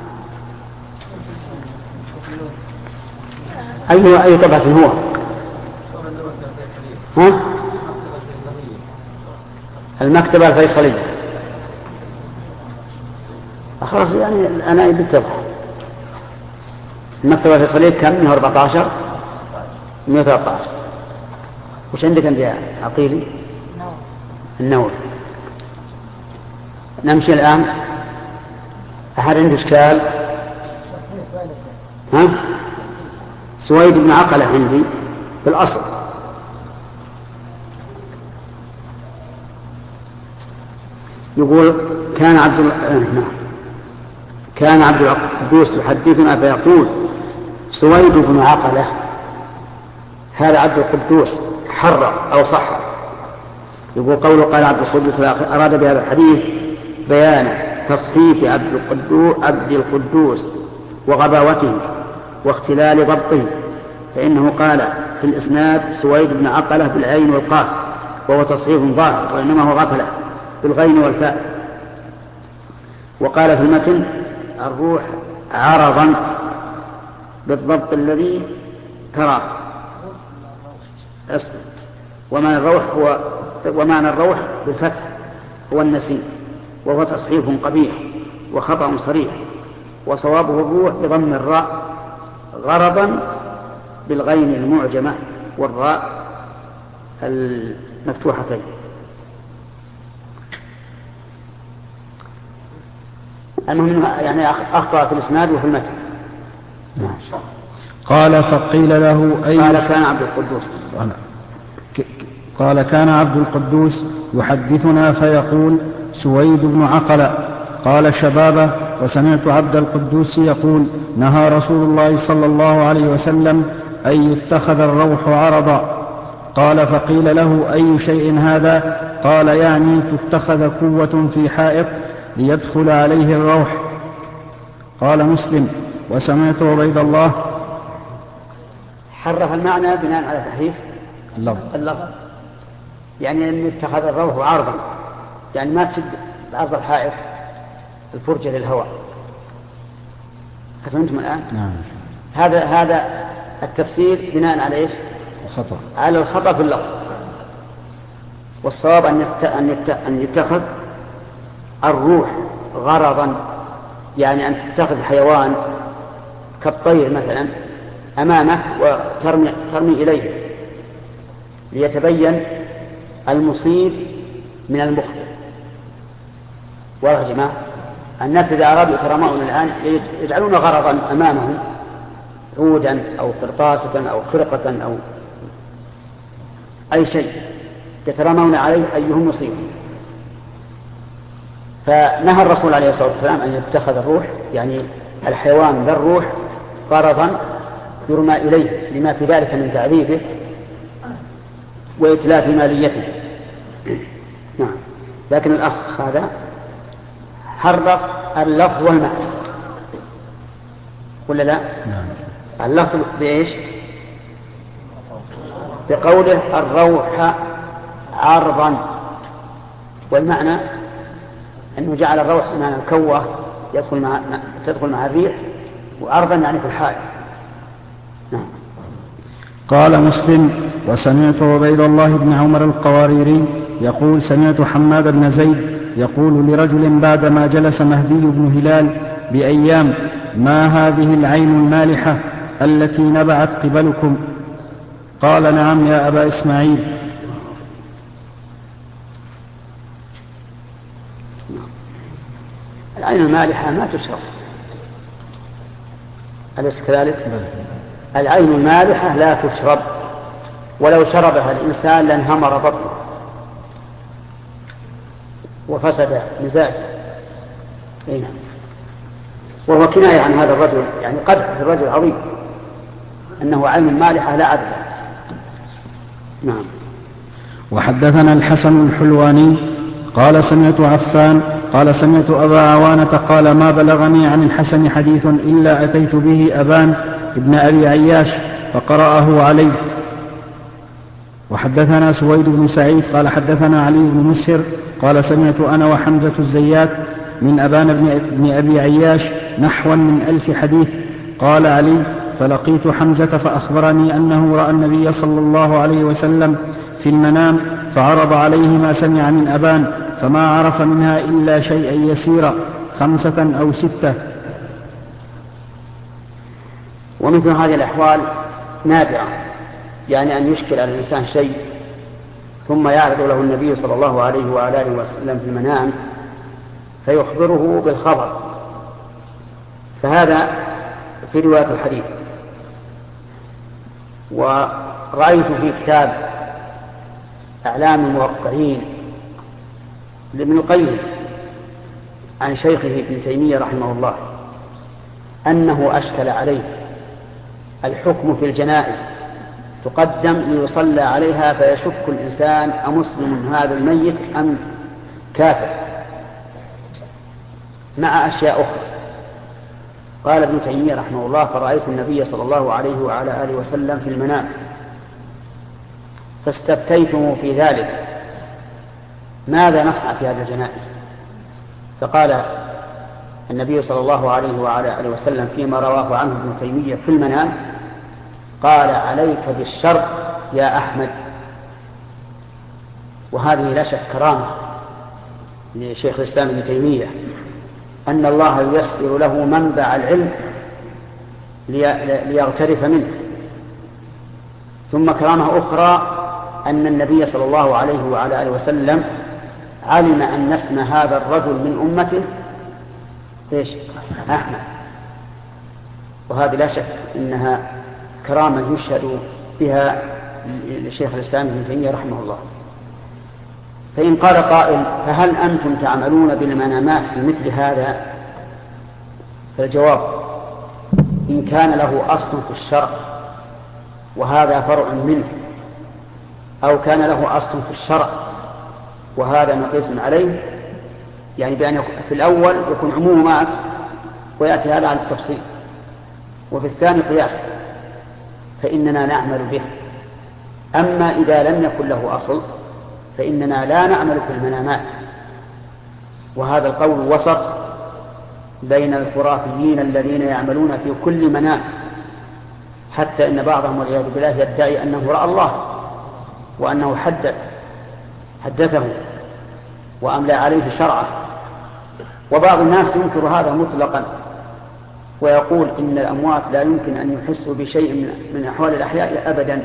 أي طبعة هو؟ ها؟ المكتبة الفيصلية. خلاص يعني أنا بالتبع. المكتبة الفيصلية كم؟ 114 113. وش عندك أنت يا عقيلي؟ النووي. نمشي الآن. أحد عنده إشكال؟ ها؟ سويد بن عقلة عندي في الأصل. يقول كان عبد القدوس يحدثنا فيقول سويد بن عقلة، هذا عبد القدوس حرف أو صح. يقول قوله قال عبد القدوس أراد بهذا الحديث بيان تصحيف عبد القدوس وغباوته واختلال ضبطه، فإنه قال في الإسناد سويد بن عقلة بالعين والقاف وهو تصحيف ظاهر، وإنما هو غفلة بالغين والفاء. وقال في المتن الروح عرضا بالضبط الذي ترى. ومعنى الروح بالفتح هو النسيم، وهو تصحيف قبيح وخطأ صريح، وصوابه الروح بضم الراء غرضا بالغين المعجمة والراء المفتوحتين. المهم يعني أخطأ في الإسناد وفي المتن. قال فقيل له قال كان عبد القدوس يحدثنا فيقول سويد بن عقلة. قال شبابه وسمعت عبد القدوس يقول نهى رسول الله صلى الله عليه وسلم أن يتخذ الروح عرضا. قال فقيل له أي شيء هذا؟ قال يعني تتخذ كوة في حائط ليدخل عليه الروح. قال مسلم وسمعت عبيد الله. حرف المعنى بناء على تحريف اللفظ، يعني أن يتخذ الروح عرضا، يعني ما تشد عرض الحائط الفرجة للهواء. فهمتم الآن؟ نعم. هذا التفسير بناء على إيش؟ خطأ. على الخطأ في اللفظ. والصواب أن يتخذ الروح غرضا، يعني أن تتخذ حيوان كالطير مثلا أمامك وترمي إليه ليتبين المصيب من المخطئ. واضح جماعة؟ الناس إذا أرادوا يترمون الآن يجعلون غرضا أمامهم عودا أو قرطاسة أو خرقة أو أي شيء يترمون عليه أيهم مصيب. فنهى الرسول عليه الصلاة والسلام أن يتخذ الروح، يعني الحيوان ذا الروح، غرضا يرمى إليه لما في ذلك من تعذيبه وإتلاف ماليته. نعم. لكن الأخ هذا حرف اللفظ والمعنى ولا لا؟ نعم. اللفظ بإيش؟ بقوله الروح عرضا، والمعنى أنه جعل الروح معنى الكوة تدخل مع الريح، وعرضا يعني في الحائط. نعم. قال مسلم وسمعت عبيد الله بن عمر القواريري يقول سمعت حماد بن زيد يقول لرجل بعدما جلس مهدي بن هلال بأيام ما هذه العين المالحة التي نبعت قبلكم؟ قال نعم يا أبا إسماعيل. العين المالحة ما تشرب، أليس كذلك؟ العين المالحة لا تشرب، ولو شربها الإنسان لانهمر بطنه وفسد مزاجه. وهو كناية عن هذا الرجل، يعني قدح في الرجل عظيم أنه عين مالحة لا عدل. نعم. وحدثنا الحسن الحلواني قال سمعت عفان قال سمعت أبا عوانة قال ما بلغني عن الحسن حديث إلا أتيت به أبان ابن أبي عياش فقرأه عليه. وحدثنا سويد بن سعيد قال حدثنا علي بن مسهر قال سمعت أنا وحمزة الزيات من أبان بن أبي عياش نحوا من 1000 حديث. قال علي فلقيت حمزة فأخبرني أنه رأى النبي صلى الله عليه وسلم في المنام فعرض عليه ما سمع من أبان فما عرف منها إلا شيئا يسيرا 5 أو 6. ومثل هذه الأحوال نادرة، يعني أن يشكل على الإنسان شيء ثم يعرض له النبي صلى الله عليه وآله وسلم في المنام فيخبره بالخبر. فهذا في رواية الحديث. ورأيت في كتاب أعلام الموقعين لابن القيم عن شيخه ابن تيمية رحمه الله أنه أشكل عليه الحكم في الجنائز تقدم ليصلى عليها فيشك الإنسان أمسلم هذا الميت أم كافر، مع أشياء أخرى. قال ابن تيمية رحمه الله: فرأيت النبي صلى الله عليه وعلى آله وسلم في المنام فاستفتيته في ذلك ماذا نصنع في هذه الجنائز؟ فقال النبي صلى الله عليه وعلى آله وسلم فيما رواه عنه ابن تيمية في المنام: قال عليك بالشر يا أحمد. وهذه لا شك كرامة لشيخ الإسلام ابن تيمية أن الله ييسر له منبع العلم ليغترف منه. ثم كرامة أخرى أن النبي صلى الله عليه وعلى آله وسلم علم أن اسم هذا الرجل من أمته أحمد. وهذه لا شك إنها كرامة يشهد بها لشيخ الإسلام ابن تيمية رحمه الله. فإن قال قائل: فهل أنتم تعملون بالمنامات في مثل هذا؟ فالجواب: إن كان له أصل في الشرع وهذا فرع منه، أو كان له أصل في الشرع وهذا مقيس عليه، يعني بأن في الأول يكون عمومات ويأتي هذا على التفصيل، وفي الثاني قياس، فإننا نعمل به. أما إذا لم يكن له أصل فإننا لا نعمل في المنامات. وهذا القول وسط بين الخرافيين الذين يعملون في كل منام، حتى إن بعضهم والعياذ بالله يدعي أنه رأى الله وأنه حدثه وأملى عليه شرعه. وبعض الناس ينكر هذا مطلقا ويقول إن الأموات لا يمكن أن يحسوا بشيء من أحوال الأحياء أبدا.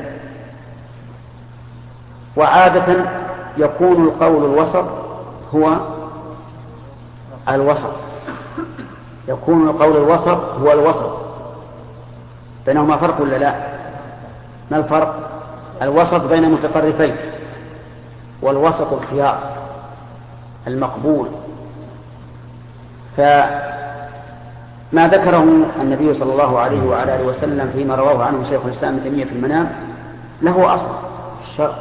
وعادة يكون القول الوسط هو الوسط، يكون القول الوسط هو الوسط. بينهما فرق ولا لا؟ ما الفرق؟ الوسط بين متطرفين، والوسط الخيار المقبول. فما ذكره النبي صلى الله عليه وعلى آله وسلم فيما رواه عنه شيخ الإسلام ابن تيمية في المنام له أصل في الشرع.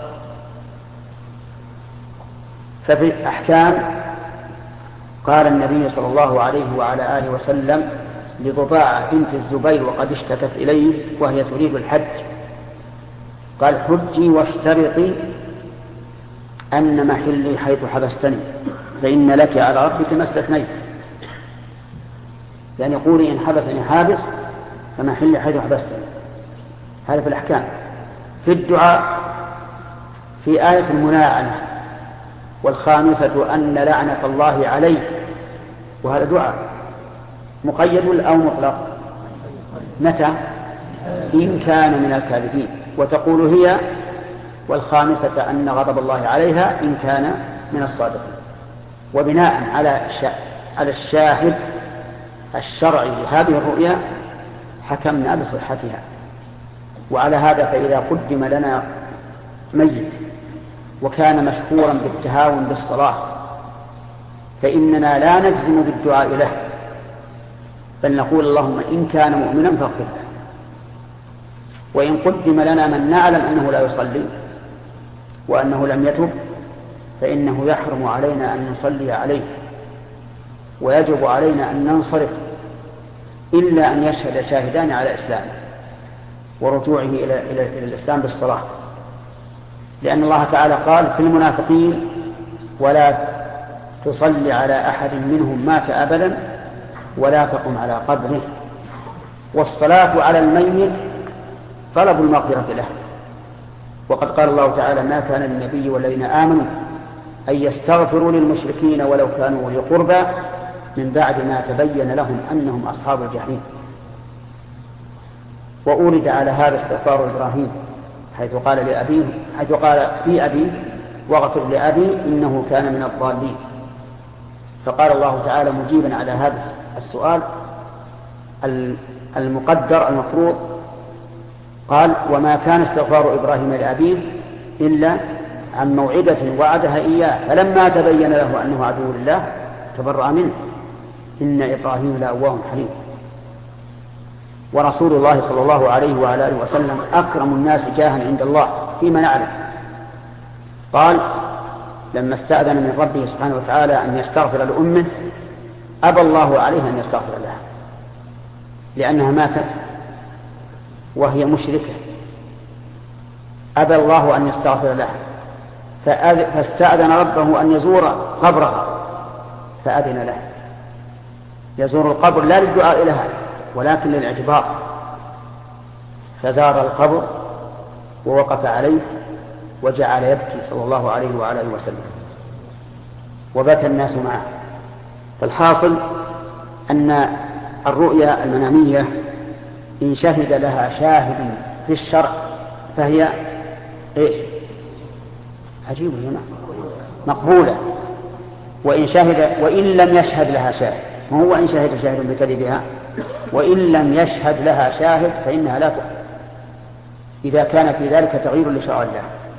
ففي الأحكام قال النبي صلى الله عليه وعلى آله وسلم لضباعة بنت الزبير وقد اشتكت إليه وهي تريد الحج، قال: حجي واشترطي أن محلي حيث حبستني فإن لك على ربك ما استثنيت. يعني قولي إن حبسني حابس فمحلي حيث حبستني. هذا في الأحكام. في الدعاء في آية الملاعنة: والخامسة أن لعنة الله عليه، وهذا دعاء مقيد أو مطلق؟ متى؟ إن كان من الكاذبين. وتقول هي: والخامسة أن غضب الله عليها إن كان من الصادقين. وبناء على الشاهد الشرعي لهذه الرؤيا حكمنا بصحتها. وعلى هذا فإذا قدم لنا ميت وكان مشهورا بالتهاون بالصلاة فإننا لا نجزم بالدعاء له، بل نقول: اللهم إن كان مؤمنا فاغفر له. وإن قدم لنا من نعلم أنه لا يصلي وأنه لم يتب فإنه يحرم علينا أن نصلي عليه، ويجب علينا أن ننصرف إلا أن يشهد شاهدان على إسلامه ورجوعه إلى الإسلام بالصلاة. لأن الله تعالى قال في المنافقين: ولا تصلي على أحد منهم مات أبدا ولا تقم على قبره. والصلاة على الميت طلب المغفرة له. وقد قال الله تعالى: ما كان للنبي والذين آمنوا أن يستغفروا للمشركين ولو كانوا أولي قربى من بعد ما تبين لهم أنهم أصحاب الجحيم. وأورد على هذا استغفار إبراهيم حيث قال في أبيه: واغفر لأبي إنه كان من الضالين. فقال الله تعالى مجيبا على هذا السؤال المقدر المفروض، قال وما كان استغفار إبراهيم لأبيه إلا عن موعدة وعدها إياه فلما تبين له أنه عدو لله تبرأ منه إن إبراهيم لأواه حليم. ورسول الله صلى الله عليه وعلى آله وسلم أكرم الناس جاها عند الله فيما نعلم. قال لما استأذن من ربه سبحانه وتعالى أن يستغفر لأمه أبى الله عليه أن يستغفر لها لأنها ماتت وهي مشركة، أبى الله أن يستغفر لها فاستأذن ربه أن يزور قبرها فأذن له، يزور القبر لا للدعاء لها ولكن للاعتبار، فزار القبر ووقف عليه وجعل يبكي صلى الله عليه وعلى آله وسلم وبكى الناس معه. فالحاصل أن الرؤيا المنامية إن شهد لها شاهد في الشرع فهي إيش؟ عجيبة هنا مقبولة. وإن لم يشهد لها شاهد، ما هو إن شهد شاهد بكذبها، وإن لم يشهد لها شاهد فإنها لا تقبل إذا كان في ذلك تغيير لشرع الله.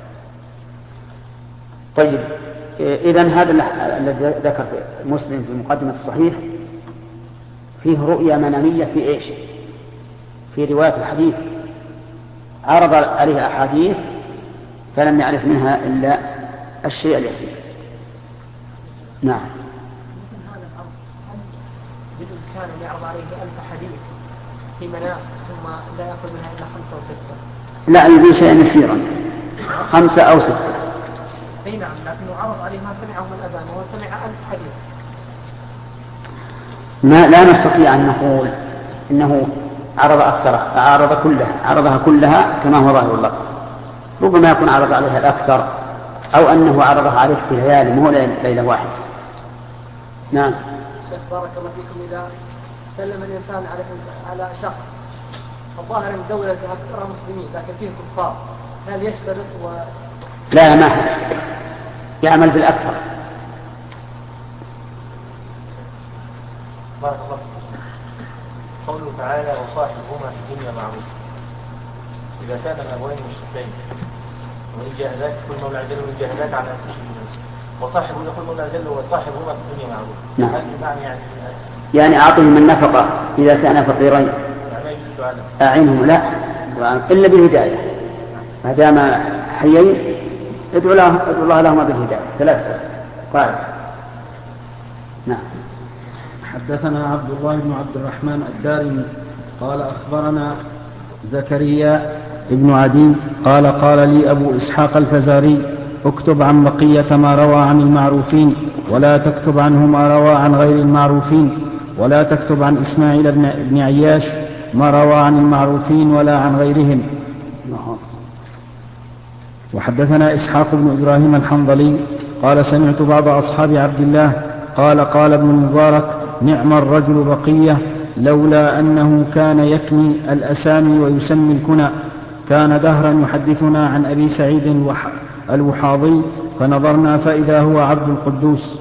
طيب إذن هذا الذي ذكر مسلم في مقدمة الصحيح فيه رؤيا منامية في إيش؟ في رواية الحديث عرض عليها أحاديث فلم يعرف منها إلا الشيء اليسير. نعم. كان يعرض عليه 1000 حديث في منام ثم لا يأخذ منها إلا 5 أو 6؟ لا، يبين شيئا يسيرا 5 أو 6. أي نعم، لكنه عرض عليه ما سمعه من أذان وهو سمع 1000 حديث. لا نستطيع أن نقول إنه عرض أكثرها، عرضها كلها كما هو ظاهر اللفظ. ربما يكون عرض عليها الأكثر أو أنه عرضها عليه في ليالي مو ليلة واحدة. نعم. شيخ بارك الله فيكم، إذا سلم الإنسان على شخص الظاهر أن الدولة أكثرها مسلمين لكن فيه كفار، هل يشترط لا ما يعمل بالأكثر؟ بارك الله فيكم. قوله تعالى وصاحبهما في الدنيا معروف، إذا كان الأبوين مشركين وإن جاهداك كل مولى عجل وإن جاهداك على أن تشرك وصاحبه يقول مولى عجل وصاحبهما في الدنيا معروف. نعم. هل بمعنى يعني أعطهم النفقة إذا كان فقيرين أعنهم لا إلا بالهداية، ما دام حيين ادعو الله لهما بالهداية 3 قال. نعم. حدثنا عبد الله بن عبد الرحمن الدارمي قال أخبرنا زكريا ابن عدي قال قال لي أبو إسحاق الفزاري اكتب عن بقية ما روى عن المعروفين ولا تكتب عنه ما روى عن غير المعروفين، ولا تكتب عن إسماعيل بن عياش ما روى عن المعروفين ولا عن غيرهم. وحدثنا إسحاق بن إبراهيم الحنظلي قال سمعت بعض أصحاب عبد الله قال ابن المبارك نعم الرجل بقية لولا أنه كان يكني الأسامي ويسمي الكنى، كان دهرا يحدثنا عن أبي سعيد الوحاضي فنظرنا فإذا هو عبد القدوس.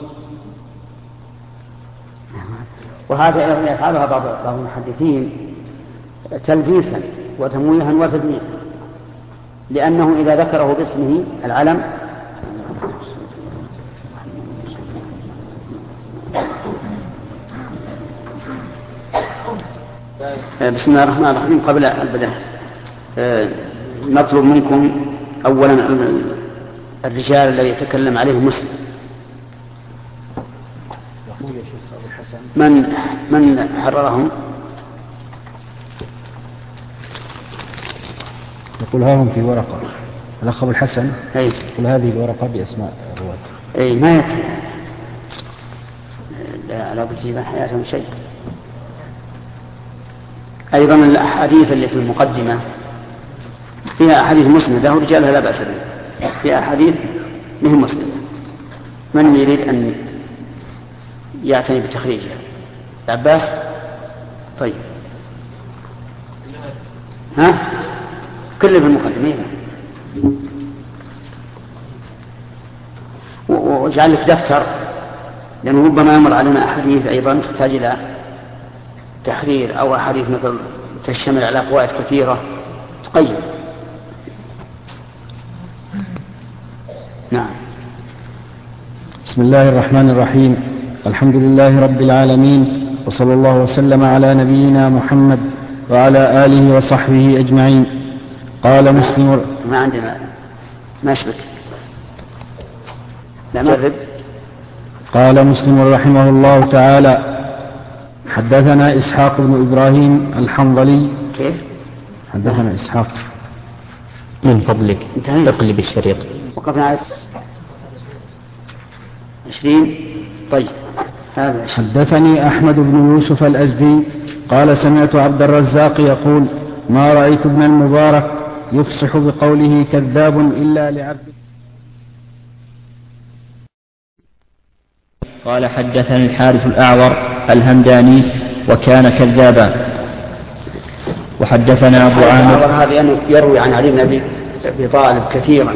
وهذا يفعلها بعض المحدثين تلبيسا وتمويها وتدنيسا، لأنه إذا ذكره باسمه العلم بسم الله الرحمن الرحيم. قبل البدء نطلب منكم أولا الرجال الذي يتكلم عليه مسلم من حررهم؟ يقول ها هم في ورقة الأخ أبو الحسن يقول هذه الورقة بأسماء الرواة. ما يكفي لا بد في حياتهم شيء. أيضا الأحاديث اللي في المقدمة فيها أحاديث مسندة ورجالها لا بأس بها، فيها أحاديث مهم مسندة. من يريد أن يعتني بتخريجها؟ العباس. طيب ها كله في المقدمة واجعل لك دفتر لأنه ربما يمر علينا أحاديث أيضا تحتاج إلى تحرير، أو أحاديث مثل تشتمل على قواعد كثيرة تقيد. نعم. بسم الله الرحمن الرحيم. الحمد لله رب العالمين، وصلى الله وسلم على نبينا محمد وعلى آله وصحبه أجمعين. قال مسلم. ما عندنا ما أشبك. لا ما. قال مسلم رحمه الله تعالى: حدثنا إسحاق بن إبراهيم الحنظلي. كيف؟ حدثنا إسحاق. من فضلك اقلب الشريط. وقفنا على 20. طيب هذا. حدثني أحمد بن يوسف الأزدي قال: سمعت عبد الرزاق يقول: ما رأيت ابن المبارك يفصح بقوله كذاب إلا لعبد. قال: حدثني الحارث الأعور الهمداني وكان كذابا. وحدثنا أبو عامر. هذا أنه يروي عن علي بن أبي طالب كثيرا.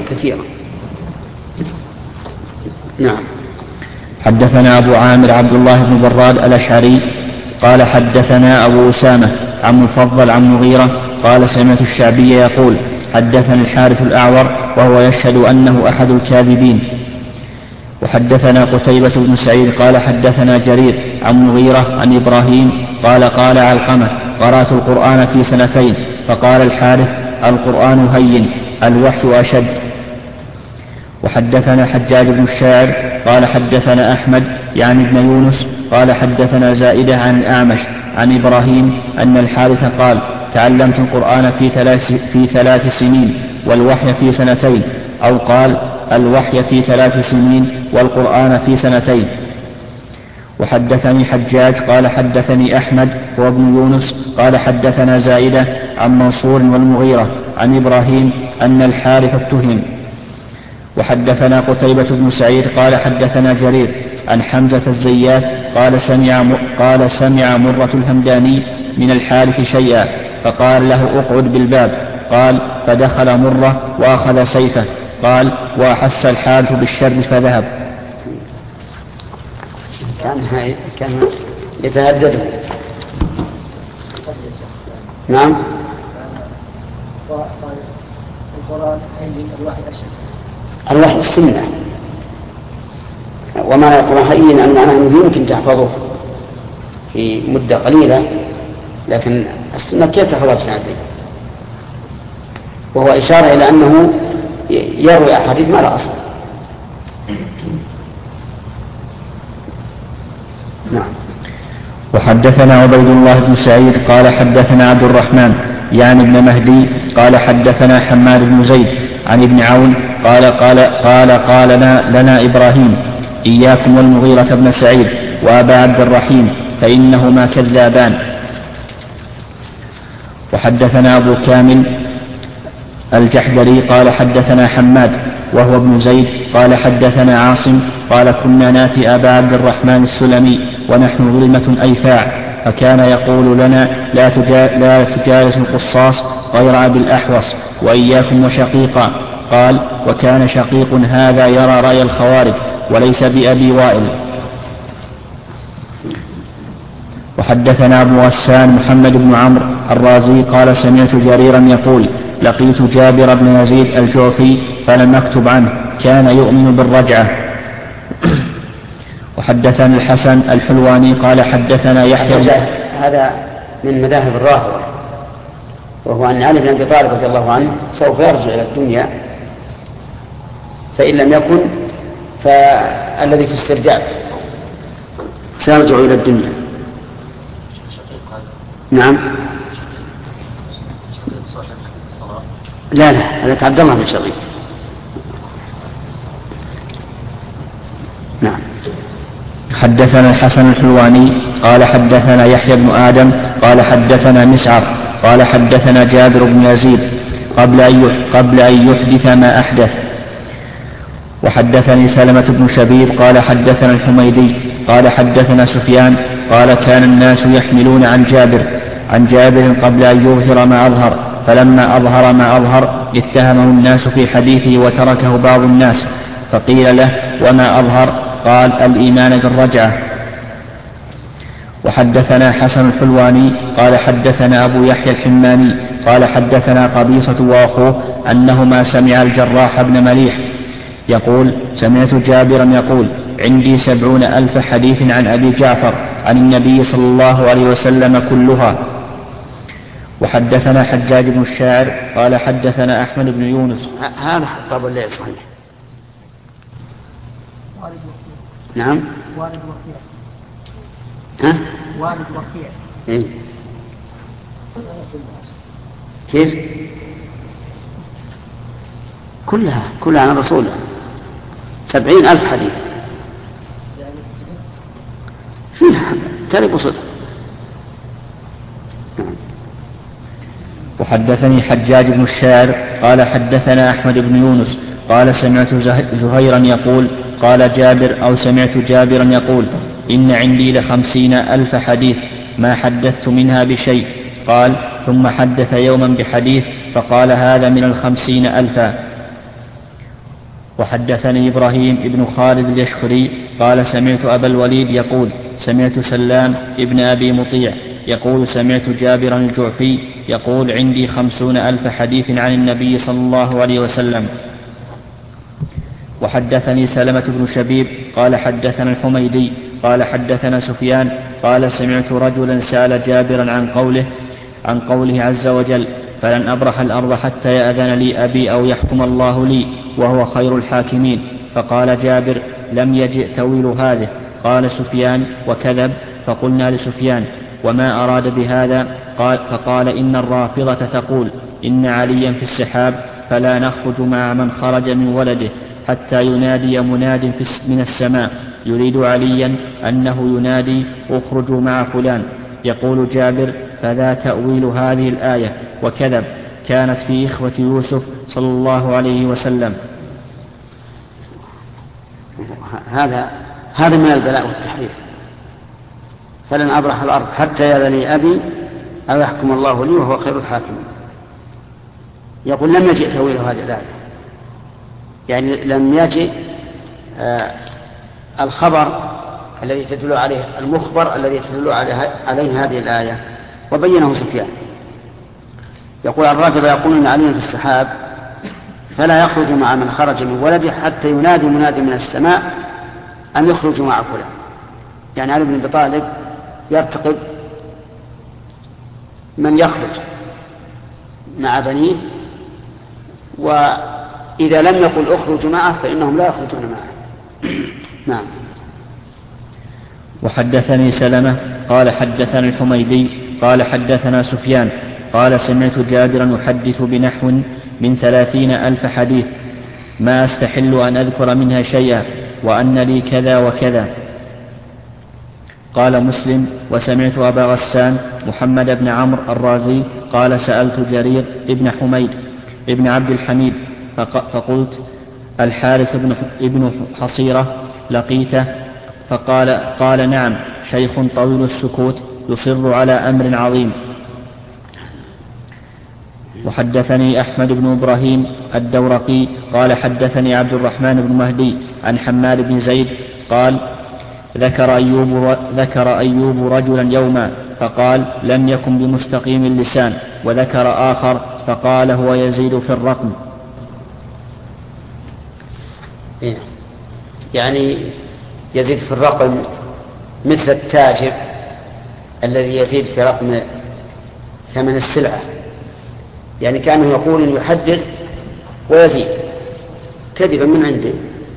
نعم. حدثنا أبو عامر عبد الله بن براد الأشعري قال: حدثنا أبو أسامة عن مفضل عن مغيرة قال: سمعت الشعبي يقول: حدثني الحارث الأعور وهو يشهد أنه أحد الكاذبين. وحدثنا قتيبة بن سعيد قال: حدثنا جرير عن مغيرة عن إبراهيم قال علقمة: قرأت القرآن في 2 فقال الحارث: القرآن هين، الوحي أشد. وحدثنا حجاج بن الشاعر قال: حدثنا أحمد يعني ابن يونس قال: حدثنا زائدة عن الأعمش عن إبراهيم أن الحارث قال: تعلمت القرآن في 3 سنين والوحي في 2، أو قال: الوحي في 3 سنين والقرآن في 2. وحدثني حجاج قال: حدثني أحمد وابن يونس قال: حدثنا زائدة عن منصور والمغيرة عن إبراهيم أن الحارث اتهم. وحدثنا قتيبة بن سعيد قال: حدثنا جرير عن حمزة الزيات قال: سمع مرة الهمداني من الحارث شيئا فقال له: اقعد بالباب. قال: فدخل مرة وأخذ سيفه. قال: وأحس الحارث بالشر فذهب. كان يتهدده. نعم. الوحي السنة، وما يقول حيين أن معناه يمكن تحفظه في مدة قليلة، لكن السنة كيف تحفظها في 2؟ وهو إشارة إلى أنه يروي أحاديث ما لا أصل. نعم. وحدثنا عبيد الله بن سعيد قال: حدثنا عبد الرحمن يعني ابن مهدي قال: حدثنا حماد بن زيد عن ابن عون قال لنا إبراهيم: إياكم والمغيرة بن سعيد وأبا عبد الرحيم فإنهما كذابان. وحدثنا أبو كامل الجحدري قال: حدثنا حماد وهو ابن زيد قال: حدثنا عاصم قال: كنا ناتي أبا عبد الرحمن السلمي ونحن ظلمة أيفاع، فكان يقول لنا: لا تجالس القصاص غير أبي الأحوص، وإياكم وشقيقا. قال: وكان شقيق هذا يرى رأي الخوارج وليس بأبي وائل. وحدثنا أبو غسان محمد بن عمرو الرازي قال: سمعت جريرا يقول: لقيت جابر بن يزيد الجعفي فلم أكتب عنه، كان يؤمن بالرجعة. وحدثنا الحسن الحلواني قال: حدثنا يحيى. هذا من مذاهب الرافضة، وهو أن علي بن أبي طالب رضي الله عنه سوف يرجع إلى الدنيا، فإن لم يكن فالذي في استرجاع سيرجع إلى الدنيا. نعم. لا هذا عبد الله بن شقيق. نعم. حدثنا الحسن الحلواني قال: حدثنا يحيى بن آدم قال: حدثنا مسعر قال: حدثنا جابر بن يزيد قبل أن يحدث ما أحدث. وحدثني سلمة بن شبيب قال: حدثنا الحميدي قال: حدثنا سفيان قال: كان الناس يحملون عن جابر قبل أن يظهر ما أظهر، فلما أظهر ما أظهر اتهمه الناس في حديثه وتركه بعض الناس، فقيل له: وما أظهر؟ قال الإيمان بالرجعة. وحدثنا حسن الحلواني قال حدثنا أبو يحيى الحماني قال حدثنا قبيصة وأخوه أنهما سمع الجراح بن مليح يقول سمعت جابرا يقول عندي 70,000 حديث عن أبي جعفر عن النبي صلى الله عليه وسلم كلها. وحدثنا حجاج بن الشاعر قال حدثنا أحمد بن يونس. هذا طب الليل صحيح. نعم والد وفيع. ها؟ والد وفيع. إيه؟ كيف؟ كلها عن الرسول 70,000 حديث فيها كذب وصدق. وحدثني حجاج بن الشاعر قال حدثنا أحمد بن يونس قال سمعت زهيرا يقول قال جابر أو سمعت جابرا يقول إن عندي 50,000 حديث ما حدثت منها بشيء. قال ثم حدث يوما بحديث فقال هذا من 50,000. وحدثني إبراهيم ابن خالد اليشكري قال سمعت أبا الوليد يقول سمعت سلام ابن أبي مطيع يقول سمعت جابرا الجعفي يقول عندي 50,000 حديث عن النبي صلى الله عليه وسلم. وحدثني سلمة بن شبيب قال حدثنا الحميدي قال حدثنا سفيان قال سمعت رجلا سأل جابرا عن قوله عز وجل فلن أبرح الأرض حتى يأذن لي أبي أو يحكم الله لي وهو خير الحاكمين. فقال جابر لم يجئ تأويل هذه. قال سفيان وكذب. فقلنا لسفيان وما أراد بهذا؟ فقال إن الرافضة تقول إن عليا في السحاب فلا نخرج مع من خرج من ولده حتى ينادي مناد من السماء يريد عليا أنه ينادي اخرجوا مع فلان. يقول جابر فذا تأويل هذه الآية وكذب كانت في إخوة يوسف صلى الله عليه وسلم. هذا من البلاء والتحريف. فلن أبرح الأرض حتى يأذن لي أبي أو يحكم الله لي وهو خير الحاكمين. يقول لم يجئ تأويل هذه الآية، يعني لم يجئ الخبر الذي تدل عليه المخبر الذي تدل عليه هذه الآية. وبينه سفيان يقول الرافضة يقول إن عليا في السحاب فلا يخرج مع من خرج من ولده حتى ينادي مناد من السماء أن يخرجوا مع فلان. يعني علي بن أبي طالب يرتقب من يخرج مع بنيه، وإذا لم يقل اخرجوا معه فإنهم لا يخرجون معه. نعم. وحدثني سلمة قال حدثنا الحميدي قال حدثنا سفيان قال سمعت جابرا يحدث بنحو من 30,000 حديث ما أستحل أن أذكر منها شيئا وأن لي كذا وكذا. قال مسلم وسمعت أبا غسان محمد بن عمرو الرازي قال سألت جرير ابن حميد ابن عبد الحميد فقلت الحارث ابن حصيرة لقيته؟ قال نعم شيخ طويل السكوت يصر على أمر عظيم. وحدثني أحمد بن إبراهيم الدورقي قال حدثني عبد الرحمن بن مهدي عن حماد بن زيد قال ذكر أيوب رجلا يوما فقال لم يكن بمستقيم اللسان، وذكر آخر فقال هو يزيد في الرقم. يعني يزيد في الرقم مثل التاجر الذي يزيد في رقم ثمن السلعة، يعني كانه يقول إن يحدث ويزيد كذبا من عنده.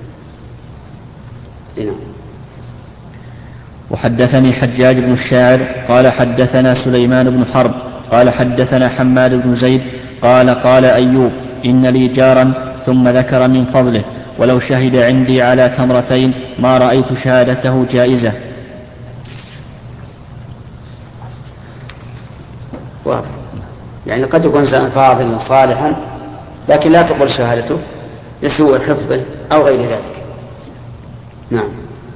وحدثني حجاج بن الشاعر قال حدثنا سليمان بن حرب قال حدثنا حماد بن زيد قال أيوب إن لي جارا ثم ذكر من فضله ولو شهد عندي على تمرتين ما رأيت شهادته جائزة. واضح. يعني قد يكون إنسان فاضل صالحا لكن لا تقبل شهادته لسوء حفظه أو غير ذلك. نعم.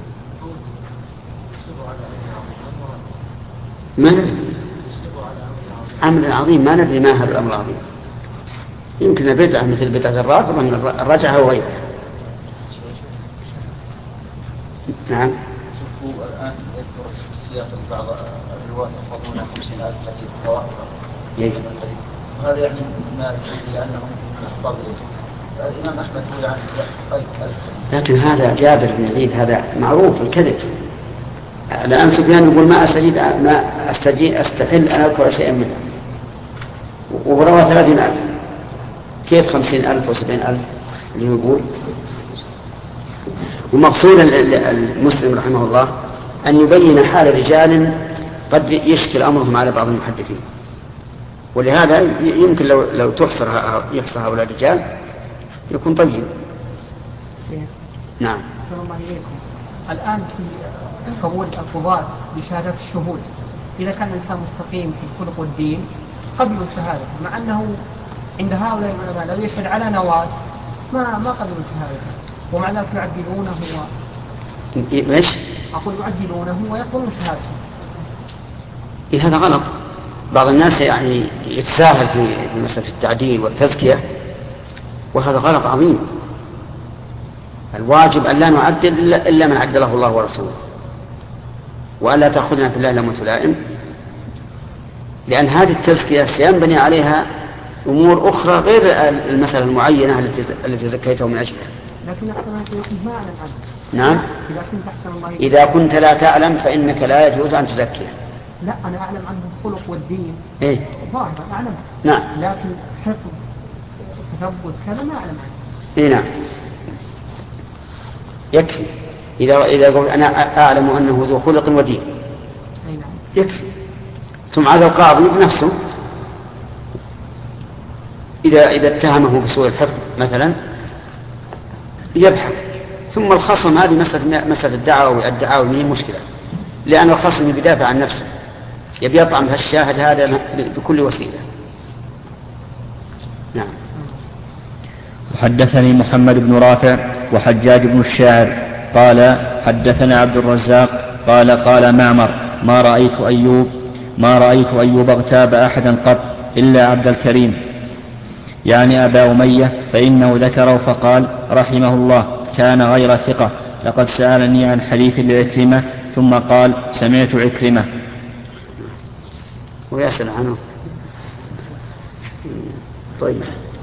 من أمر عظيم ما ندري ما هذا الأمر العظيم، يمكن بدعة مثل بدعة الرافضة من الرجعة وغيرها. نعم. شوفوا الآن يذكر السياق بعض الرواة يحفظون 50,000 حديث تواتر. وهذا يعني ما يشير إلى أنهم يحفظ الإمام أحمد هو يعني 1,000 لكن هذا جابر بن يزيد هذا معروف الكذب. الآن سفيان يقول ما أستحل أن أذكر شيئا منه، وروى 30,000، كيف 50,000 و70,000 اللي يقول؟ ومقصود المسلم رحمه الله أن يبين حال رجال قد يشكل أمرهم على بعض المحدثين، ولهذا يمكن لو يحصر هؤلاء الرجال يكون طيب. نعم. الآن في قبول القضاة بشهادة الشهود، إذا كان الإنسان مستقيم في الخلق والدين قبلوا شهادته، مع أنه عند هؤلاء العلماء لو يشهد على نواة ما قبلوا شهادته، ومع ذلك يعدلونه ايش؟ أقول يعدلونه ويقبلون شهادته. هذا غلط. بعض الناس يعني يتساهل في مسألة التعديل والتزكية، وهذا غلط عظيم. الواجب أن لا نعدل إلا من عدله الله ورسوله، وألا تأخذنا في الله لما تلائم، لأن هذه التزكية سينبني عليها أمور أخرى غير المسألة المعينة التي زكيته من أجلها. لكن ما أعلم عنه. نعم. إذا كنت لا تعلم فإنك لا يجوز أن تزكيه. لا، أنا أعلم عنه الخلق والدين. إيه؟ ظاهرا أعلم. نعم. لكن حفظ تثبت كذا ما أعلم عنه. إيه نعم. يكفي إذا قلت أنا أعلم أنه ذو خلق ودين. أي نعم. يكفي. ثم هذا القاضي بنفسه إذا اتهمه بسوء الحفظ مثلا يبحث، ثم الخصم هذه مسألة الدعاوى هي مشكلة، لأن الخصم يدافع عن نفسه، يبي يطعم هالشاهد هذا بكل وسيلة. نعم. وحدثني محمد بن رافع وحجاج بن الشاعر قال حدثنا عبد الرزاق قال معمر ما رأيت أيوب اغتاب أحدا قط إلا عبد الكريم، يعني أبا أمية، فإنه ذكره فقال رحمه الله كان غير ثقة، لقد سألني عن حديث لعكرمة ثم قال سمعت عكرمة. ويسأل عنه. طيب.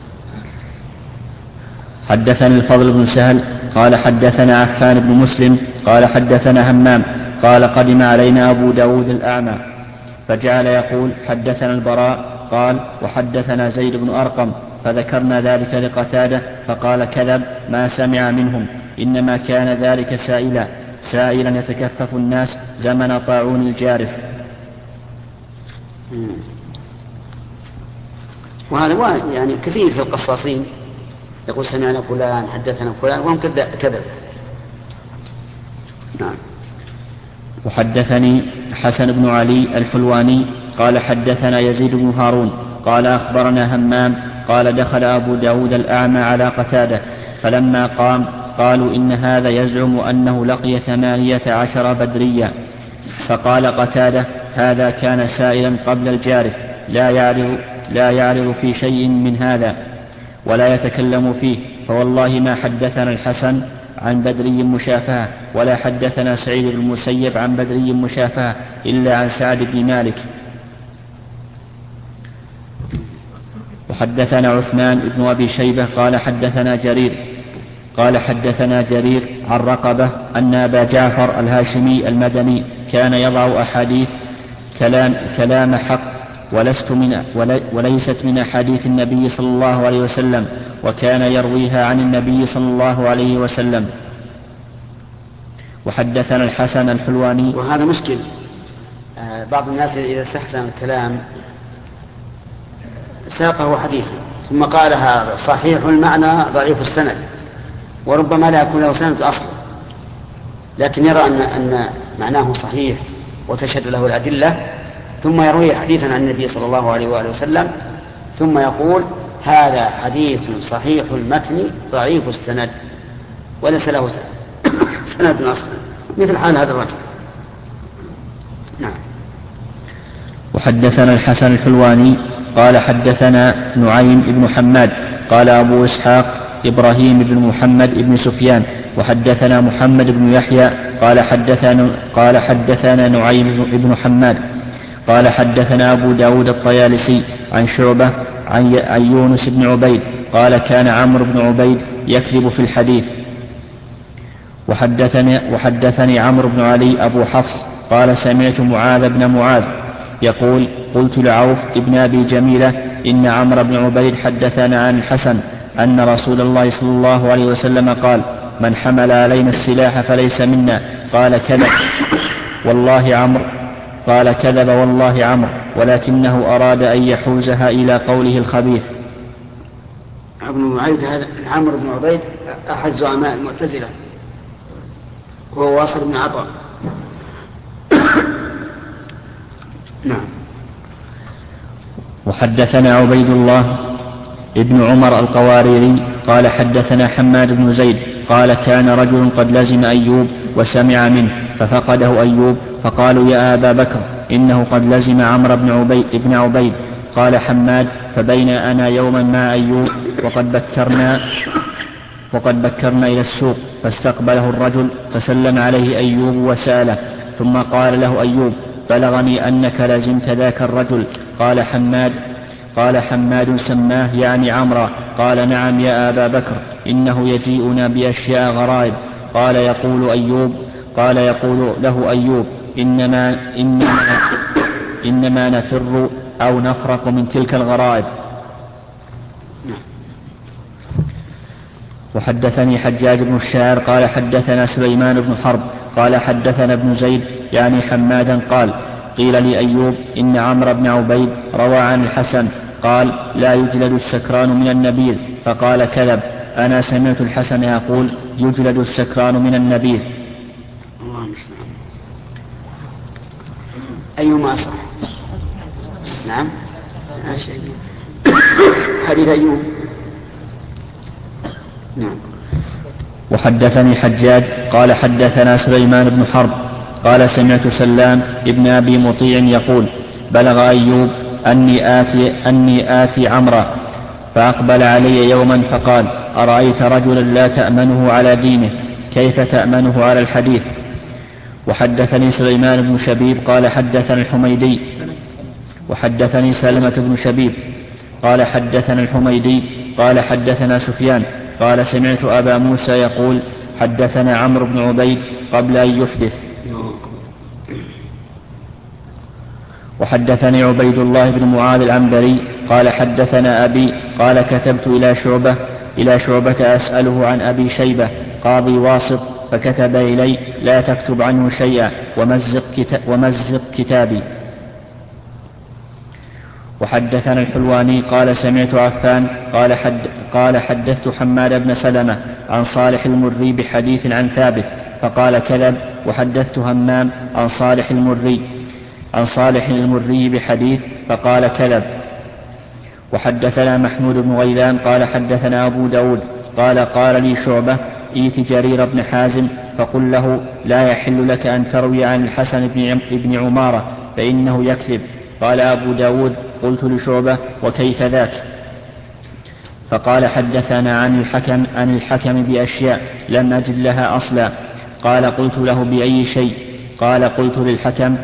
حدثني الفضل بن سهل قال حدثنا عفان بن مسلم قال حدثنا همام قال قدم علينا أبو داود الأعمى فجعل يقول حدثنا البراء قال وحدثنا زيد بن أرقم، فذكرنا ذلك لقتادة فقال كذب، ما سمع منهم، إنما كان ذلك سائلا يتكفف الناس زمن طاعون الجارف. وهذا يعني كثير في القصاصين يقول سمعنا فلان حدثنا فلان وهم كذب. نعم. وحدثني حسن بن علي الحلواني قال حدثنا يزيد بن هارون قال أخبرنا همام قال دخل أبو داود الأعمى على قتادة فلما قام قالوا إن هذا يزعم أنه لقي 18 بدريا، فقال قتادة هذا كان سائلا قبل الجارف لا يعرض في شيء من هذا ولا يتكلم فيه، فوالله ما حدثنا الحسن عن بدري مشافهة ولا حدثنا سعيد بن المسيب عن بدري مشافهة إلا عن سعد بن مالك. وحدثنا عثمان بن أبي شيبة قال حدثنا جرير عن رقبة أن أبا جعفر الهاشمي المدني كان يضع أحاديث كلام حق وليست من أحاديث النبي صلى الله عليه وسلم، وكان يرويها عن النبي صلى الله عليه وسلم. وحدثنا الحسن الحلواني. وهذا مشكل، بعض الناس إذا استحسن الكلام ساقه حديثا ثم قالها صحيح المعنى ضعيف السند، وربما لا يكون له سند أصلا، لكن يرى أن معناه صحيح وتشهد له الأدلة، ثم يروي حديثا عن النبي صلى الله عليه وآله وسلم ثم يقول هذا حديث صحيح المتن ضعيف السند وليس له سند أصلا، مثل حال هذا الرجل. نعم. وحدثنا الحسن الحلواني قال حدثنا نعيم بن حماد قال أبو إسحاق إبراهيم بن محمد بن سفيان وحدثنا محمد بن يحيى قال حدثنا نعيم بن حماد قال حدثنا أبو داود الطيالسي عن شعبة عن يونس بن عبيد قال كان عمرو بن عبيد يكذب في الحديث. وحدثني عمرو بن علي أبو حفص قال سمعت معاذ بن معاذ يقول قلت لعوف ابن أبي جميلة إن عمرو بن عبيد حدثنا عن الحسن أن رسول الله صلى الله عليه وسلم قال من حمل علينا السلاح فليس منا. قال كذب والله عمرو ولكنه أراد أن يحوزها إلى قوله الخبيث. ابن معيد هذا عمرو بن عبيد أحد زعماء المعتزلة وهو واصل بن عطاء. نعم. وحدثنا عبيد الله ابن عمر القواريري قال حدثنا حماد بن زيد قال كان رجل قد لزم أيوب وسمع منه ففقده أيوب فقالوا يا أبا بكر إنه قد لزم عمرو بن عبيد. قال حماد فبين أنا يوما مع أيوب وقد بكرنا إلى السوق فاستقبله الرجل فسلم عليه أيوب وسأله ثم قال له أيوب بلغني أنك لزمت ذاك الرجل. قال حماد سماه يعني عمرا. قال نعم يا أبا بكر إنه يجيئنا بأشياء غرائب. قال يقول له أيوب إنما نفر أو نفرق من تلك الغرائب. وحدثني حجاج بن الشاعر قال حدثنا سليمان بن حرب قال حدثنا ابن زيد يعني حمادا قال قيل لأيوب إن عمرو بن عبيد روى عن الحسن قال لا يجلد السكران من النبيذ. فقال كذب أنا سمعت الحسن يقول يجلد السكران من النبيذ. أيهما أصح؟ نعم حديث أيوب. نعم. وحدثني حجاج قال حدثنا سليمان بن حرب قال سمعت سلام ابن أبي مطيع يقول بلغ أيوب أني آتي عمرا فأقبل علي يوما فقال أرأيت رجلا لا تأمنه على دينه كيف تأمنه على الحديث. وحدثني سليمان بن شبيب قال حدثنا الحميدي وحدثني سلمة بن شبيب قال حدثنا الحميدي قال حدثنا سفيان قال سمعت أبا موسى يقول حدثنا عمرو بن عبيد قبل أن يحدث. وحدثني عبيد الله بن معاذ العنبري قال حدثنا أبي قال كتبت إلى شعبة أسأله عن أبي شيبة قاضي واسط فكتب إلي لا تكتب عنه شيئا ومزق كتابي. وحدثنا الحلواني قال سمعت عفان قال حدثت حماد بن سلمة عن صالح المري بحديث عن ثابت فقال كذب. وحدثت همام عن صالح المري بحديث فقال كذب. وحدثنا محمود بن غيلان قال حدثنا أبو داود قال لي شعبة إيت جرير بن حازم فقل له لا يحل لك أن تروي عن الحسن بن عمارة فإنه يكذب. قال أبو داود قلت لشعبة وكيف ذاك؟ فقال حدثنا عن الحكم بأشياء لم أجد لها أصلا. قال قلت له بأي شيء؟ قال قلت للحكم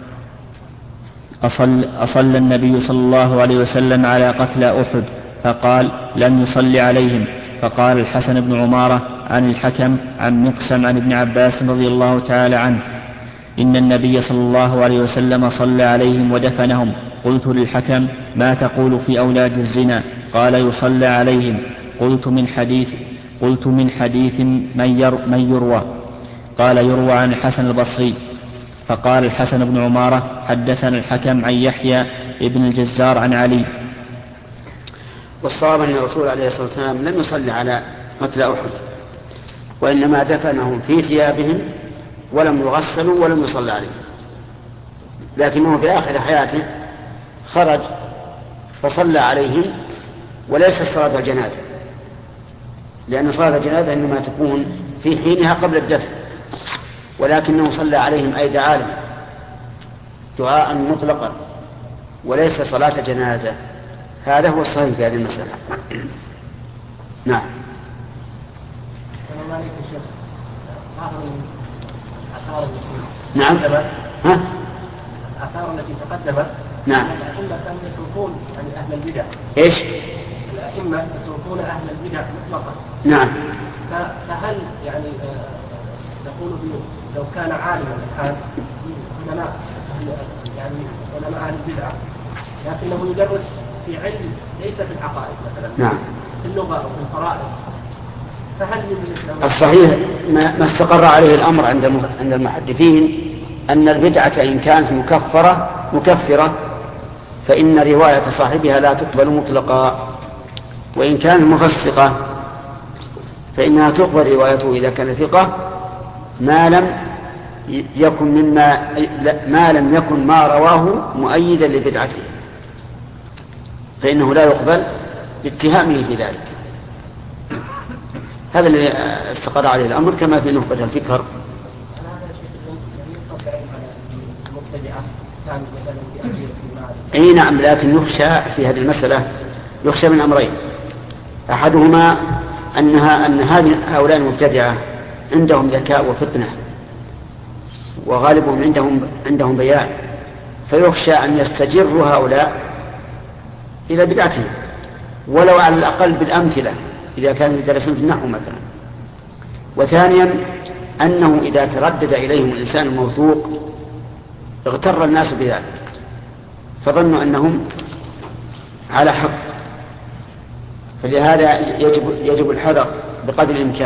أصلى النبي صلى الله عليه وسلم على قتلى أحد؟ فقال لم يصلي عليهم. فقال الحسن بن عمارة عن الحكم عن مقسم عن ابن عباس رضي الله تعالى عنه إن النبي صلى الله عليه وسلم صلى عليهم ودفنهم. قلت للحكم ما تقول في أولاد الزنا؟ قال يصلى عليهم. قلت من حديث من يروى؟ قال يروى عن الحسن البصري. فقال الحسن بن عمارة حدثنا الحكم عن يحيى ابن الجزار عن علي. والصواب أن الرسول عليه الصلاة والسلام لم يصلي على قتلى أحد وإنما دفنهم في ثيابهم ولم يغسلوا ولم يصلى عليهم، لكنه في آخر حياته خرج فصلى عليهم وليس صلاة الجنازة، لأن صلاة الجنازة إنما تكون في حينها قبل الدفن، ولكنه صلى عليهم أي دعا لهم دعاء مطلقا وليس صلاة جنازة. هذا هو الصحيح في هذه المسألة. نعم. نعم. ها؟ الآثار التي تقدمت. نعم. الأئمة كانوا يتركون يعني أهل البدع. إيش؟ الأئمة يتركون أهل البدع مطلقا. نعم. فهل يعني نقول لو كان عالما الآن علماء يعني علماء أهل البدع لكنه يدرس في علم ليس في العقائد مثلا. نعم. في اللغة أو في الفرائض. فهل الصحيح ما استقر عليه الأمر عند المحدثين أن البدعة إن كانت مكفرة فإن رواية صاحبها لا تقبل مطلقا، وإن كانت مفسقة فإنها تقبل روايته إذا كان ثقة ما لم يكن ما رواه مؤيدا لبدعته، فإنه لا يقبل باتهامه في ذلك. هذا الذي استقر عليه الأمر كما في نخبة الفكر. أي نعم، لكن يخشى في هذه المسألة يخشى من أمرين: أحدهما أن هؤلاء المبتدعة عندهم ذكاء وفطنة وغالبهم عندهم بيان، فيخشى أن يستجروا هؤلاء إلى بدعتهم ولو على الأقل بالأمثلة إذا كانوا يدرسون في النحو مثلا. وثانيا أنه إذا تردد إليهم الإنسان الموثوق اغتر الناس بذلك فظنوا أنهم على حق، فلهذا يجب الحذر بقدر الإمكان.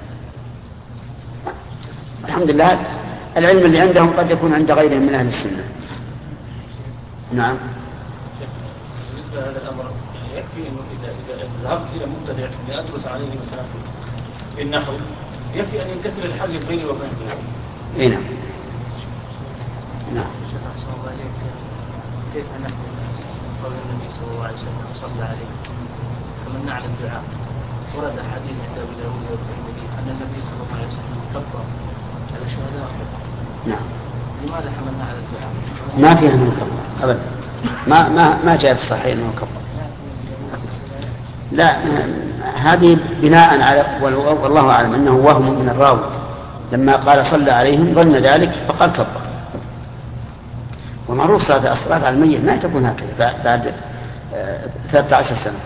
الحمد لله العلم اللي عندهم قد يكون عند غيرهم من أهل السنة. نعم. بالنسبة لهذا الأمر يكفي أنه إذا ذهبت إلى مبتدع لأدرس عليه مثلا في النحو يكفي أن ينكسر الحاجز بيني وبينه. إيه نعم. نعم. شيخ أحسن الله إليك، كيف نحن قول النبي صلى الله عليه وسلم صلى عليه فمن على الدعاء؟ ورد حديث عند أبي داود والترمذي أن النبي صلى الله عليه وسلم كبر على الشهداء وحده. نعم. لماذا حملنا على الدعاء؟ ما فيها أنه كبر أبدا، ما جاء في الصحيح أنه كبر. لا، هذه بناء على والله أعلم أنه وهم من الراوي لما قال صلى عليهم ظن ذلك فقال كبر. ومعروف الصلاة على الميت ما تكون هكذا بعد 13 سنة،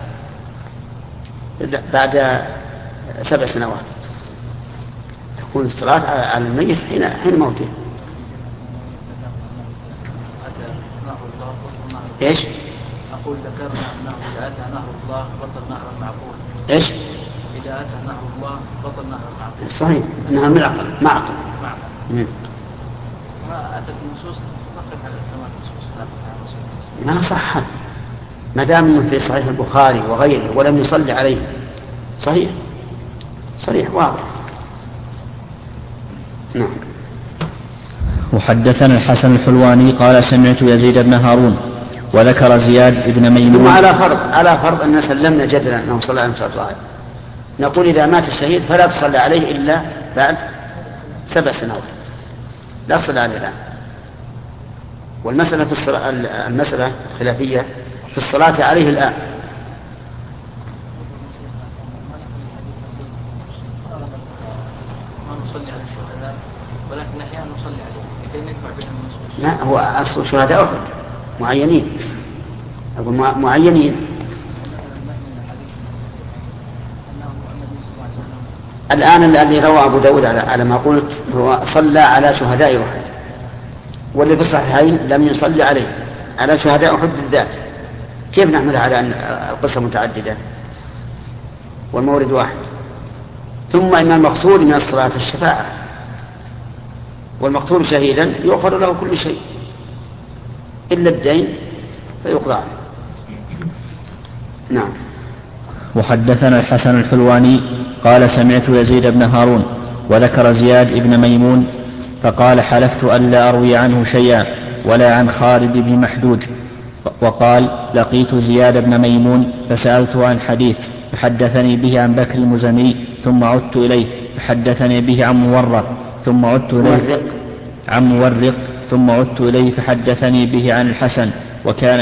بعد 7 سنوات تكون الصلاة على الميت حين موته. ايش؟ أقول ذكرنا أنه إذا أتى نهر الله بطل نهر المعقول. ايش؟ إذا أتى نهر الله بطل نهر المعقول. صحيح أنها معقل. ما أتت النصوص نقف على الثمان نصوص ما صحت ما دام انه في صحيح البخاري وغيره ولم يصلي عليه. صحيح واضح. نعم. وحدثنا الحسن الحلواني قال سمعت يزيد بن هارون وذكر زياد بن ميمون. على فرض أن سلمنا جدلا أنه صلى عليه وسلم نقول إذا مات الشهيد فلا تصلي عليه إلا بعد 7 سنوات، لا تصلي عليه الآن. والمسألة المسألة خلافية في الصلاة عليه الآن. ما نصلي على الشهداء ولكن أحيانا نصلي عليه لكي نجمع بين النصوص. لا، هو أصل شهداء أحد معينين، أقول معينين. الآن الذي روى أبو داود على ما قلت هو صلى على شهداء أحد، واللي في الصحيحين لم يصلي عليه على شهداء أحد بالذات. كيف نحمل على أن القصة متعددة والمورد واحد؟ ثم إن المقصود من الصلاة الشفاعة، والمقتول شهيدا يغفر له كل شيء إلا الدين فيقضى. نعم. وحدثنا الحسن الحلواني قال سمعت يزيد بن هارون وذكر زياد بن ميمون فقال حلفت أن لا أروي عنه شيئا ولا عن خالد بن محدود. وقال لقيت زياد بن ميمون فسألته عن حديث فحدثني به عن بكر المزني ثم عدت إليه فحدثني به عن مورق ثم عدت إليه فحدثني به عن الحسن وكان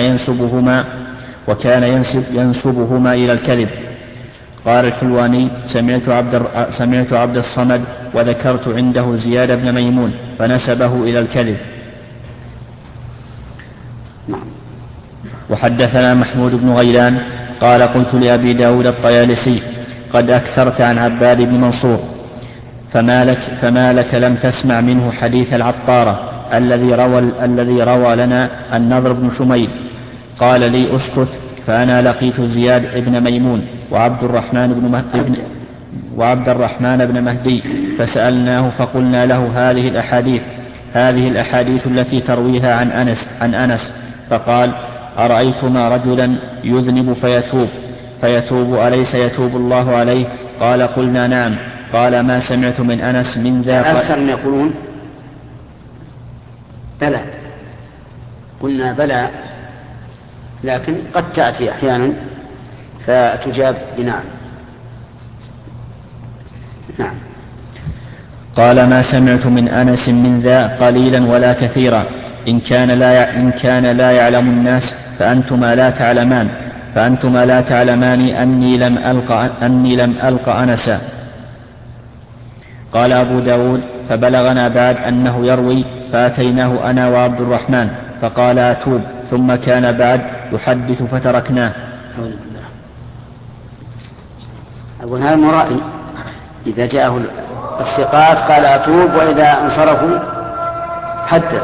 ينسبهما إلى الكذب. قال الحلواني سمعت عبد الصمد وذكرت عنده زياد بن ميمون فنسبه إلى الكذب. وحدثنا محمود بن غيلان قال قلت لأبي داود الطيالسي قد أكثرت عن عباد بن منصور فما لك لم تسمع منه حديث العطارة الذي روى لنا النضر بن شميل. قال لي أسكت، فأنا لقيت زياد بن ميمون وعبد الرحمن بن مهدي فسألناه فقلنا له هذه الأحاديث التي ترويها عن أنس فقال أرأيتما رجلا يذنب فيتوب أليس يتوب الله عليه؟ قال قلنا نعم. قال ما سمعت من أنس من ذا. أكثر يقولون بلى، قلنا بلى، لكن قد تأتي أحيانا فتجاب بنعم. نعم. قال ما سمعت من أنس من ذا قليلا ولا كثيرا، إن كان لا يعلم الناس فأنتما لا تعلمان أني لم ألق أنسا. قال أبو داود فبلغنا بعد أنه يروي فأتيناه أنا وعبد الرحمن فقال أتوب، ثم كان بعد يحدث فتركناه. أقول هذا مرائي، إذا جاءه الثقات قال أتوب، وإذا انصرفوا حدث.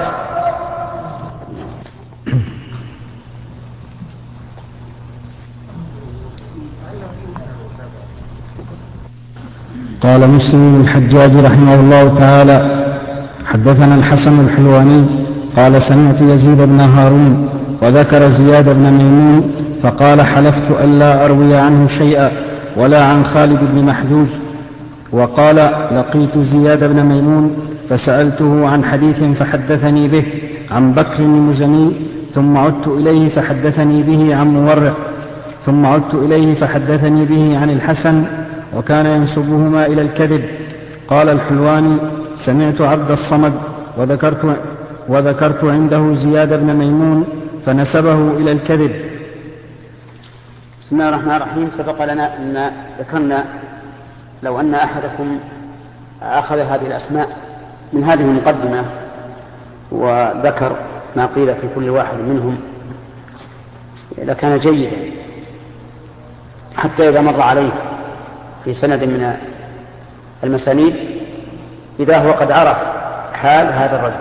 قال مسلم الحجاج رحمه الله تعالى حدثنا الحسن الحلواني قال سمعت يزيد بن هارون وذكر زياد بن ميمون فقال حلفت ألا أروي عنه شيئا ولا عن خالد بن محجوج. وقال لقيت زياد بن ميمون فسألته عن حديث فحدثني به عن بكر المزني، ثم عدت إليه فحدثني به عن مورق، ثم عدت إليه فحدثني به عن الحسن، وكان ينسبهما إلى الكذب. قال الحلواني سمعت عبد الصمد وذكرت عنده زياد بن ميمون فنسبه إلى الكذب. بسم الله الرحمن الرحيم. سبق لنا أن ذكرنا لو أن أحدكم أخذ هذه الأسماء من هذه المقدمة وذكر ما قيل في كل واحد منهم لكان جيدا، حتى إذا مر عليه في سند من المسانيد إذا هو قد عرف حال هذا الرجل.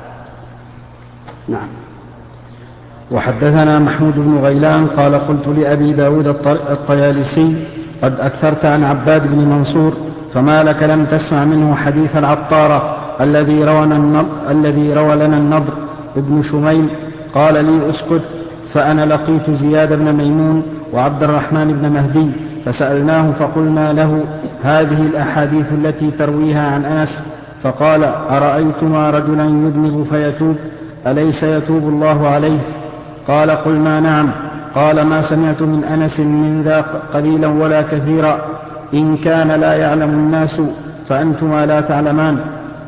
نعم. وحدثنا محمود بن غيلان قال قلت لأبي داود الطيالسي قد أكثرت عن عباد بن منصور فما لك لم تسمع منه حديث العطارة الذي روى لنا النضر ابن شميل. قال لي أسكت، فأنا لقيت زياد بن ميمون وعبد الرحمن بن مهدي فسألناه فقلنا له هذه الأحاديث التي ترويها عن أنس فقال أرأيتما رجلا يذنب فيتوب أليس يتوب الله عليه؟ قال قلنا نعم. قال ما سمعت من أنس من ذا قليلا ولا كثيرا، إن كان لا يعلم الناس فأنتما لا تعلمان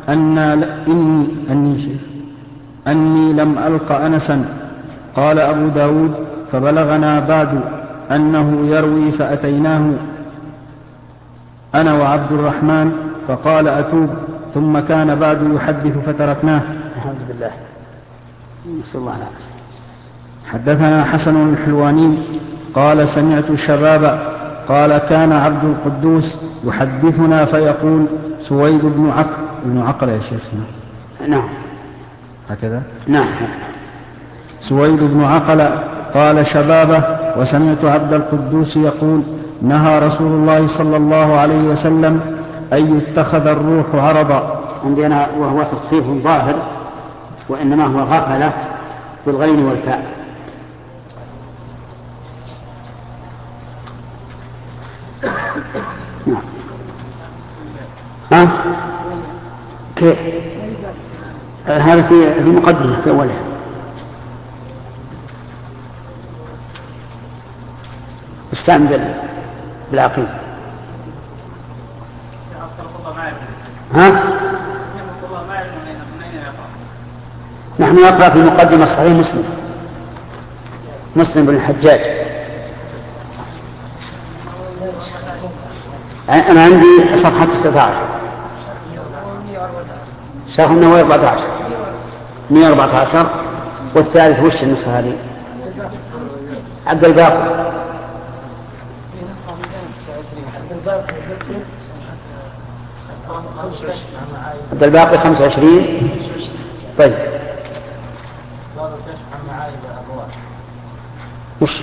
أني لم ألق أنسا. قال أبو داود فبلغنا بعد أنه يروي فأتيناه أنا وعبد الرحمن فقال أتوب، ثم كان بعد يحدث فتركناه. الحمد لله. نسأل الله العافية. حدثنا حسن الحلواني قال سمعت شبابا قال كان عبد القدوس يحدثنا فيقول سويد بن عقل يا شيخنا. نعم هكذا. نعم. سويد بن عقل قال شبابه وسمعت عبد القدوس يقول نهى رسول الله صلى الله عليه وسلم أن يتخذ الروح عرضا. عندنا وهو تصحيح ظاهر، وإنما هو غفلة بالغين والفاء. نعم. ها؟ كيف؟ هذا في المقدمة في أولها. استعمل بالعقيدة. ها؟ نحن نقرأ في المقدمة الصحيح مسلم بن الحجاج. أنا عندي صفحة 16. شرح النووي 14 114. والثالث وش النسخة هذه؟ عبد الباقي عبد الباقي 25. طيب وش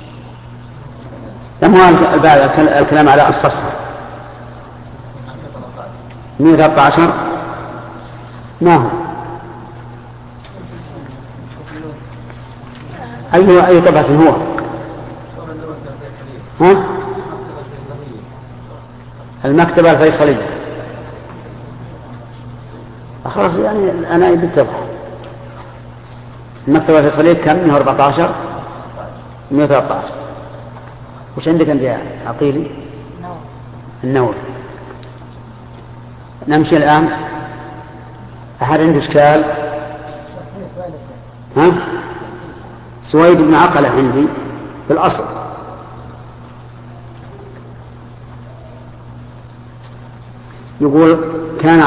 لما الكلام على الصفحة 113 ما هو أي طبعة هو؟ ها؟ المكتبة الفيصلية. خلاص يعني أنا بالتبع المكتبة الفيصلية كم؟ 114 113. وش عندك أنت يا عقيلي؟ النووي. نمشي الآن. أحد عنده إشكال؟ ها؟ سويد بن عقلة عندي في الأصل. يقول كان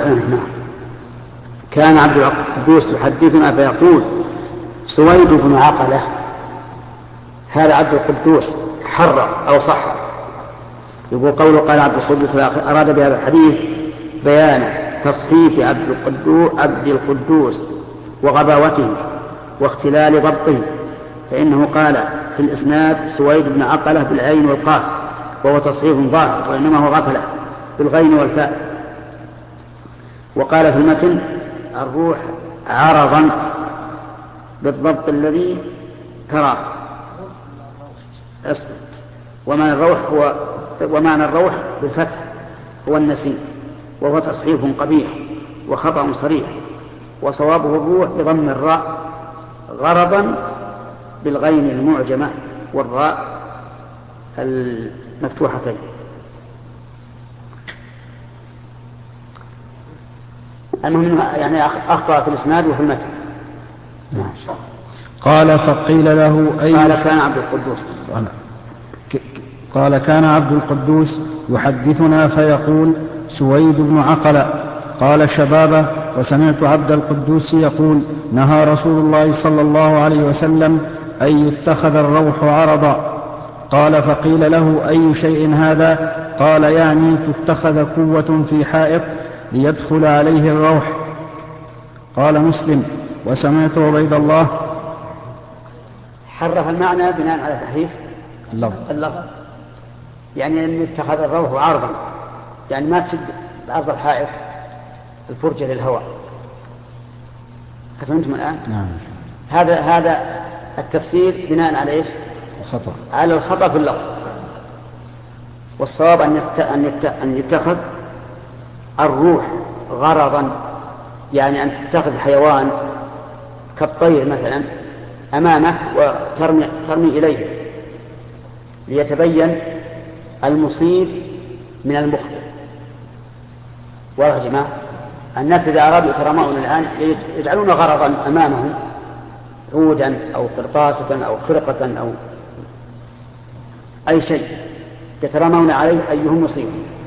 عبد القدوس يحدثنا فيقول سويد بن عقلة. هذا عبد القدوس حرر أو صح. يقول قوله قال عبد القدوس أراد بهذا الحديث بيان تصحيف عبد القدوس وغباوته واختلال ضبطه، فإنه قال في الإسناد سويد بن عقلة بالعين والقاف وهو تصحيف ظاهر، وإنما هو غفلة بالغين والفاء. وقال في المتن الروح عرضا بالضبط الذي ترى. ومعنى الروح بالفتح هو النسيم، وهو تصحيف قبيح وخطأ صريح، وصوابه الروح بضم الراء غرضا بالغين المعجمة والراء المفتوحتين. المهم يعني أخطأ في الإسناد وفي المتن. قال فقيل له قال كان عبد القدوس قال كان عبد القدوس يحدثنا فيقول سويد بن عقلة. قال شبابه وسمعت عبد القدوس يقول نهى رسول الله صلى الله عليه وسلم أن يتخذ الروح عرضا. قال فقيل له أي شيء هذا؟ قال يعني تتخذ قوة في حائط ليدخل عليه الروح. قال مسلم وسمعت عبيد الله حرف المعنى بناء على تحريف اللفظ. يعني أن يتخذ الروح عرضا، يعني ما تشد بعرض الحائط الفرجة للهواء. فهمتم الآن؟ نعم. هذا التفسير بناء على إيش؟ الخطأ. على الخطأ في اللفظ. والصواب أن يتخذ الروح غرضا، يعني أن تتخذ حيوان كالطير مثلا أمامك وترمي إليه ليتبين المصيب من المخطئ. واضح يا جماعة؟ الناس إذا أرادوا يترمون الآن يجعلون غرضا أمامهم عودا أو قرطاسة أو خرقة أو أي شيء يترمون عليه أيهم مصيب.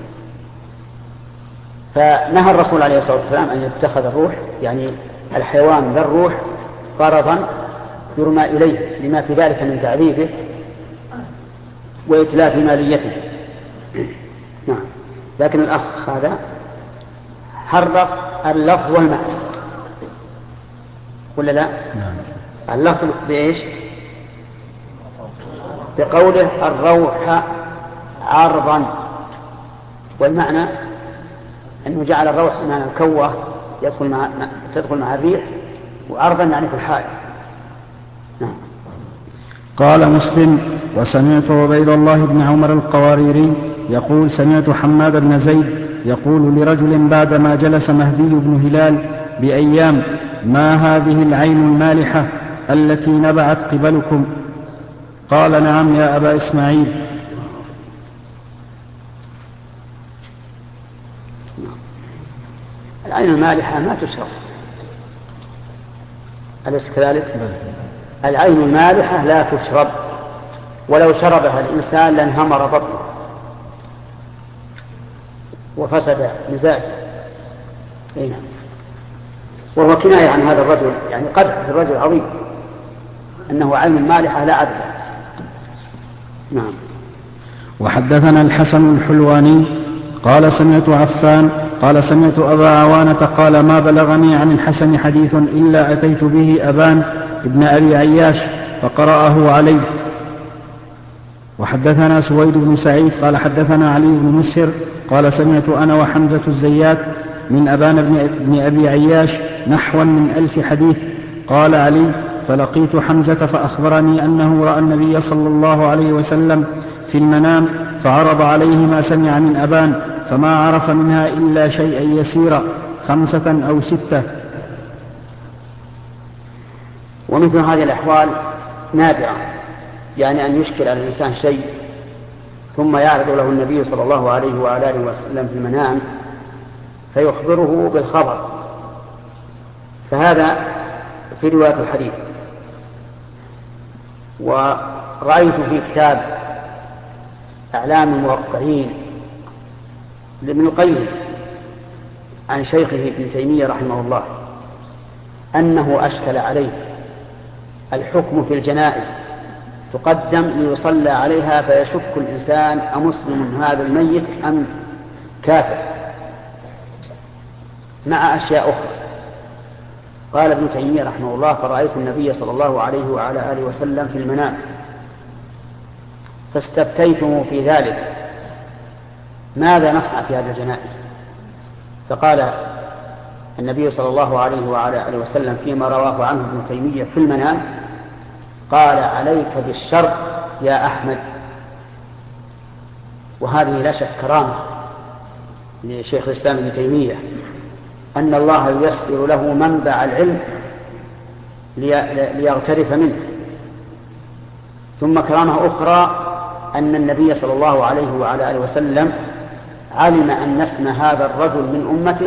فنهى الرسول عليه الصلاة والسلام أن يتخذ الروح، يعني الحيوان ذا الروح، غرضا يرمى إليه لما في ذلك من تعذيبه وإتلاف ماليته. نعم. لكن الأخ هذا حرف اللفظ والمعنى ولا لا؟ نعم. اللفظ بإيش؟ بقوله الروح عرضا، والمعنى أنه جعل الروح معنى الكوة تدخل مع الريح، وعرضا يعني في الحائط. نعم. قال مسلم وسمعت عبيد الله بن عمر القواريري يقول سمعت حماد بن زيد يقول لرجل بعدما جلس مهدي بن هلال بأيام ما هذه العين المالحة التي نبعت قبلكم؟ قال نعم يا أبا إسماعيل. العين المالحة ما تشرب، أليس كذلك؟ العين المالحة لا تشرب، ولو شربها الإنسان لانهمر بطنه وفسد مزاجه. وهو كناية عن هذا الرجل، يعني قدح في الرجل عظيم أنه عين مالحة لا عدد. نعم. وحدثنا الحسن الحلواني قال سمعت عفان قال سمعت أبا عوانة قال ما بلغني عن الحسن حديث إلا أتيت به أبان ابن أبي عياش فقرأه عليه. وحدثنا سويد بن سعيد قال حدثنا علي بن مسهر قال سمعت أنا وحمزة الزيات من أبان بن أبي عياش نحوا من 1000 حديث. قال علي فلقيت حمزة فأخبرني أنه رأى النبي صلى الله عليه وسلم في المنام فعرض عليه ما سمع من أبان فما عرف منها إلا شيئا يسيرا 5 أو 6. ومثل هذه الأحوال نادرة، يعني أن يشكل على الإنسان شيء ثم يعرض له النبي صلى الله عليه وآله وسلم في المنام فيخبره بالخبر، فهذا في رواية الحديث. ورأيت في كتاب أعلام الموقعين لابن القيم عن شيخه ابن تيمية رحمه الله أنه أشكل عليه الحكم في الجنائز تقدم ليصلى عليها فيشك الإنسان أمسلم هذا الميت أم كافر، مع أشياء أخرى. قال ابن تيمية رحمه الله فرأيت النبي صلى الله عليه وعلى آله وسلم في المنام فاستفتيته في ذلك ماذا نصنع في هذه الجنائز، فقال النبي صلى الله عليه وعلى آله وسلم فيما رواه عنه ابن تيمية في المنام قال عليك بالشر يا أحمد. وهذه لا شك كرامة لشيخ الإسلام ابن تيمية أن الله ييسر له منبع العلم ليغترف منه. ثم كرامة أخرى أن النبي صلى الله عليه وعلى آله وسلم علم أن اسم هذا الرجل من أمته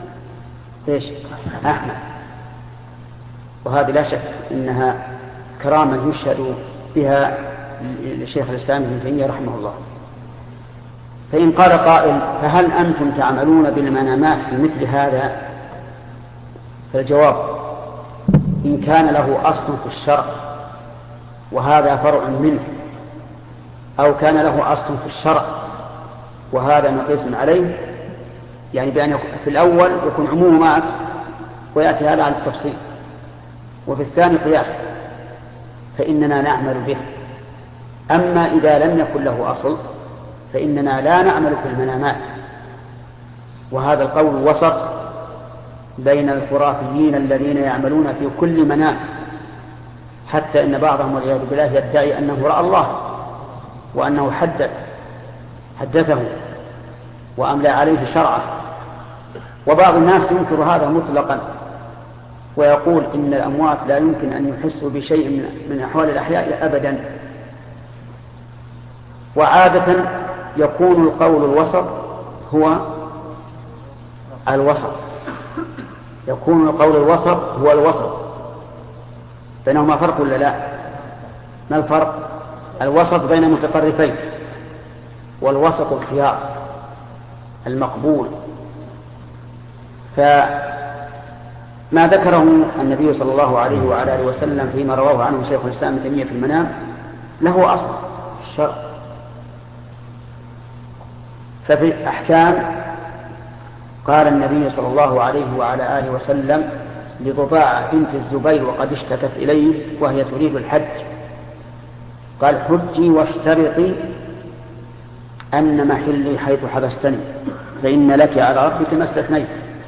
أحمد، وهذه لا شك إنها كرامة يشهد بها لشيخ الإسلام ابن تيمية رحمه الله. فإن قال قائل فهل أنتم تعملون بالمنامات في مثل هذا؟ فالجواب إن كان له أصل في الشرع وهذا فرع منه، أو كان له أصل في الشرع وهذا مقيس عليه، يعني بأن في الأول يكون عمومات ويأتي هذا على التفصيل، وفي الثاني قياس، فإننا نعمل به. أما إذا لم يكن له أصل فإننا لا نعمل في المنامات. وهذا القول وسط بين الخرافيين الذين يعملون في كل منام، حتى إن بعضهم والعياذ بالله يدعي أنه رأى الله وأنه حدثه وأملى عليه شرعه. وبعض الناس ينكر هذا مطلقا ويقول إن الأموات لا يمكن أن يحسوا بشيء من أحوال الأحياء أبدا. وعادة يكون القول الوسط هو الوسط، يكون القول الوسط هو الوسط. بينهما فرق ولا لا؟ ما الفرق؟ الوسط بين متطرفين، والوسط الخيار المقبول. فما ذكره النبي صلى الله عليه وعلى آله وسلم فيما رواه عنه شيخ الإسلام ابن تيمية في المنام له أصل في الشرع. ففي الأحكام قال النبي صلى الله عليه وعلى آله وسلم لضباعة بنت الزبير وقد اشتكت إليه وهي تريد الحج، قال حجي واشترطي أن محلي حيث حبستني فإن لك على ربك ما استثنيت.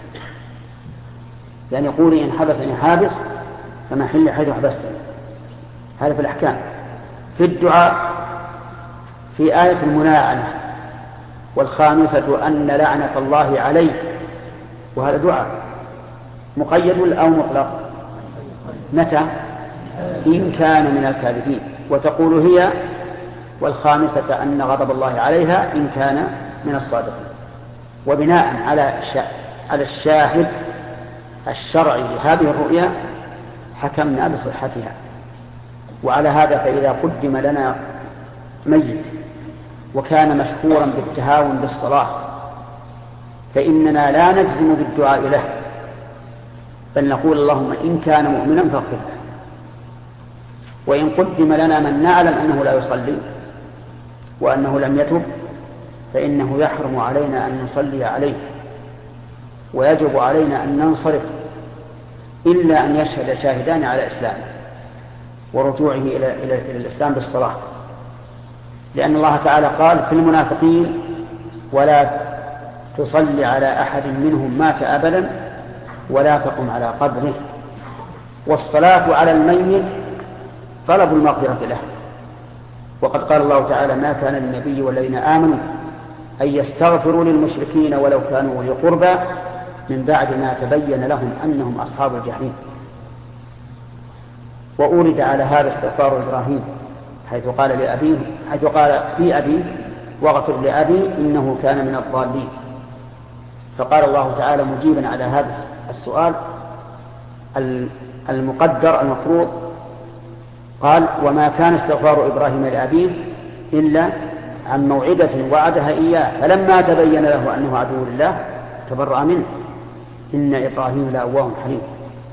يعني قولي إن حبسني حابس فمحلي حيث حبستني. هذا في الأحكام. في الدعاء في آية الملاعنة والخامسة أن لعنة الله عليه، وهذا دعاء مقيد أو مطلق؟ متى؟ إن كان من الكاذبين. وتقول هي والخامسة أن غضب الله عليها إن كان من الصادقين. وبناء على الشاهد الشرعي لهذه الرؤيا حكمنا بصحتها. وعلى هذا فإذا قدم لنا ميت وكان مشهورا بالتهاون بالصلاة فإننا لا نجزم بالدعاء له، بل نقول اللهم إن كان مؤمنا فاغفر له. وإن قدم لنا من نعلم أنه لا يصلي وأنه لم يتب فإنه يحرم علينا أن نصلي عليه، ويجب علينا أن ننصرف إلا أن يشهد شاهدان على إسلامه ورجوعه إلى الإسلام بالصلاة، لأن الله تعالى قال في المنافقين ولا تصلي على أحد منهم مات أبدا ولا تقم على قبره. والصلاة على الميت طلب المغفرة له، وقد قال الله تعالى ما كان للنبي والذين آمنوا أن يستغفروا للمشركين ولو كانوا أولي قربى من بعد ما تبين لهم أنهم أصحاب الجحيم. وأورد على هذا استغفار إبراهيم حيث قال في أبيه واغفر لأبي إنه كان من الضالين. فقال الله تعالى مجيبا على هذا السؤال المقدر المفروض، قال وما كان استغفار إبراهيم لأبيه إلا عن موعدة وعدها إياه فلما تبين له أنه عدو لله تبرأ منه إن إبراهيم لأواه حليم.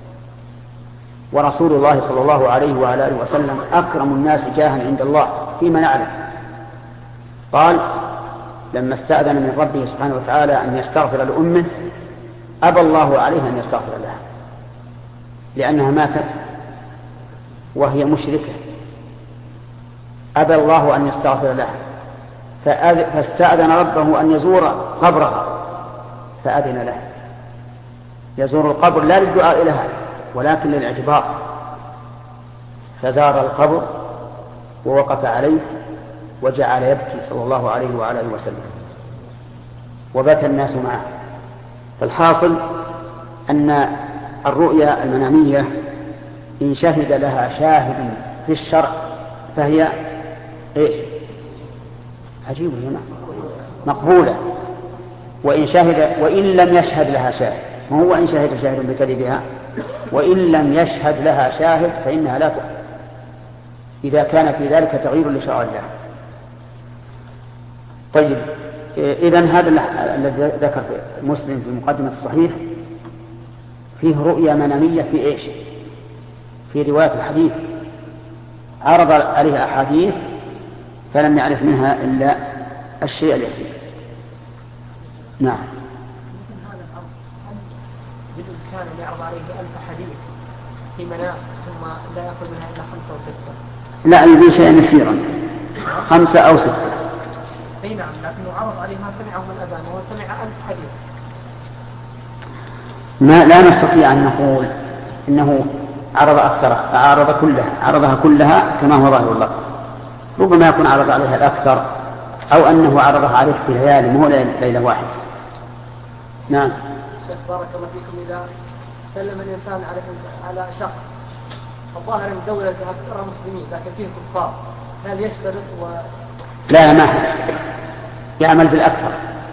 ورسول الله صلى الله عليه وعلى آله وسلم أكرم الناس جاها عند الله فيما نعلم. قال لما استأذن من ربه سبحانه وتعالى أن يستغفر لأمه أبى الله عليه أن يستغفر لها لأنها ماتت وهي مشركة، أبى الله أن يستغفر لها فاستأذن ربه أن يزور قبرها فأذن له. يزور القبر لا للدعاء لها ولكن للاعتبار، فزار القبر ووقف عليه وجعل يبكي صلى الله عليه وعلى آله وسلم وبكى الناس معه. فالحاصل أن الرؤيا المنامية إن شهد لها شاهد في الشرع فهي إيش؟ عجيب هنا مقبولة. وإن لم يشهد لها شاهد، ما هو إن شهد شاهد بكذبها، وإن لم يشهد لها شاهد فإنها لا تقبل إذا كان في ذلك تغيير لشرع الله. طيب إذن هذا الذي ذكر مسلم في مقدمة الصحيح فيه رؤيا منامية في إيش؟ في رواية الحديث عرض عليها أحاديث فلم يعرف منها إلا الشيء اليسير. نعم. كان يعرض عليه 1000 حديث في منام ثم لا يأخذ منها إلا 5 أو 6؟ لا يبين شيئا يسيرا 5 أو 6. أي نعم، لكنه عرض عليه ما سمعه من الأذان وهو سمع 1000 حديث. لا نستطيع أن نقول إنه عرض أكثرها، عرضها كلها كما هو ظاهر الله. ربما يكون عرض عليها الأكثر أو أنه عرضها عليه في ليالي مو ليلة واحدة. نعم. شيخ بارك الله فيكم، إذا سلم الإنسان على شخص الظاهر أن الدولة أكثرها مسلمين لكن فيه كفار، هل يشترط لا ما يعمل بالأكثر.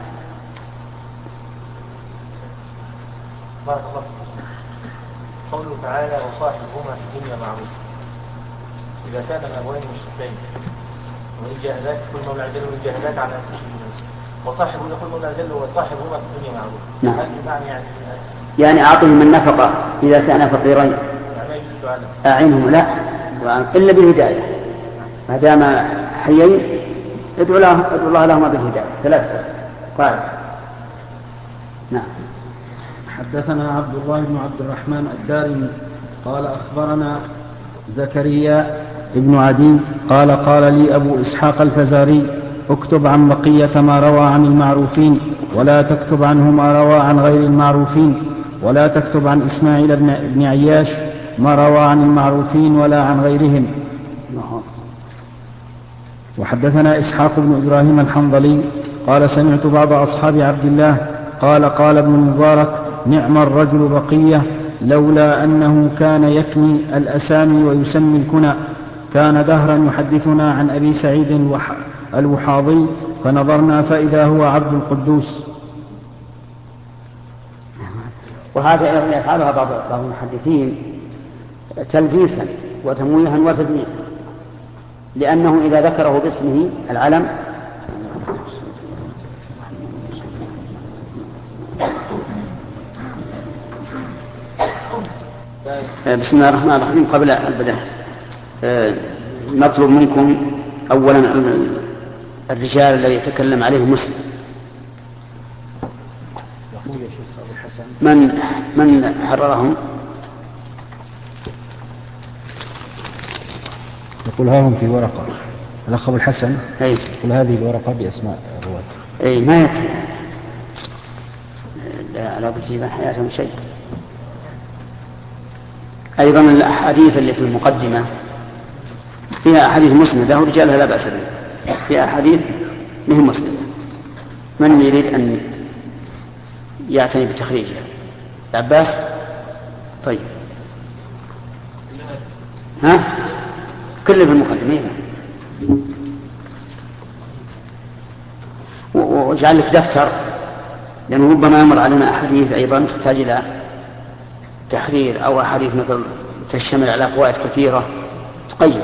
بارك الله فيكم. قوله تعالى وصاحبهما في الدنيا معروف. إذا كان الأبوين مشركين وإن جاهداك كل مولى عجل وإن جاهداك على أن تشرك وصاحب يقول مولى عجل وصاحبهما في الدنيا معروف. نعم. هل بمعنى يعني أعطهم النفقة إذا كان فقيرين أعنهم لا إلا بالهداية، ما دام حيين ادعو الله لهما بالهداية 3. قال نعم. حدثنا عبد الله بن عبد الرحمن الدارمي قال أخبرنا زكريا ابن عدي قال لي أبو إسحاق الفزاري اكتب عن بقية ما روى عن المعروفين ولا تكتب عنه ما روى عن غير المعروفين، ولا تكتب عن إسماعيل بن عياش ما روى عن المعروفين ولا عن غيرهم. وحدثنا إسحاق بن إبراهيم الحنظلي قال سمعت بعض أصحاب عبد الله قال ابن المبارك نعم الرجل بقية لولا أنه كان يكني الأسامي ويسمي الكنى، كان دهرا يحدثنا عن أبي سعيد الوحاضي فنظرنا فإذا هو عبد القدوس. وهذا يفعلها بعض المحدثين تلبيسا وتمويها وتدنيسا، لأنه إذا ذكره باسمه العلم بسم الله الرحمن الرحيم. قبل البدء نطلب منكم أولا الرجال الذي يتكلم عليه مسلم. من حررهم؟ يقول ها هم في ورقة. الأخ أبو الحسن يقول هذه الورقة بأسماء الرواة. أي ما يكفي لا بد حياتهم شيء. أيضا الأحاديث اللي في المقدمة فيها أحاديث مسندة ورجالها لا بأس بها، فيها أحاديث مهم مسندة. من يريد أن يعتني بتخريجها؟ العباس. طيب ها كله في المقدمة. واجعل لك دفتر، لأنه ربما يمر علينا أحاديث أيضا تحتاج إلى تحرير، أو أحاديث مثل تشتمل على فوائد كثيرة تقيم.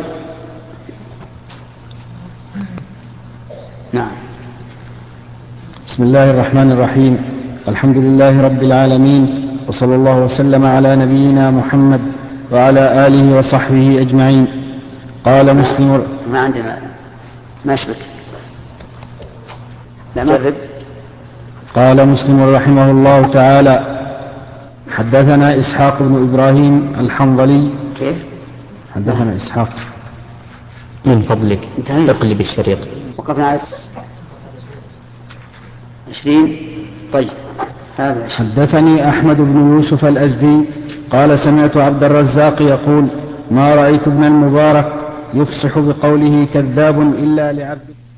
نعم. بسم الله الرحمن الرحيم. الحمد لله رب العالمين، وصلى الله وسلم على نبينا محمد وعلى آله وصحبه أجمعين. قال مسلم. ما عندنا ما شبك. لا مرب. قال مسلم رحمه الله تعالى: حدثنا إسحاق بن إبراهيم الحنظلي. كيف؟ حدثنا إسحاق. من فضلك اقلب الشريط. وقفنا على 20. طيب هذا. حدثني أحمد بن يوسف الأزدي قال: سمعت عبد الرزاق يقول: ما رأيت ابن المبارك يفصح بقوله كذاب إلا لعبد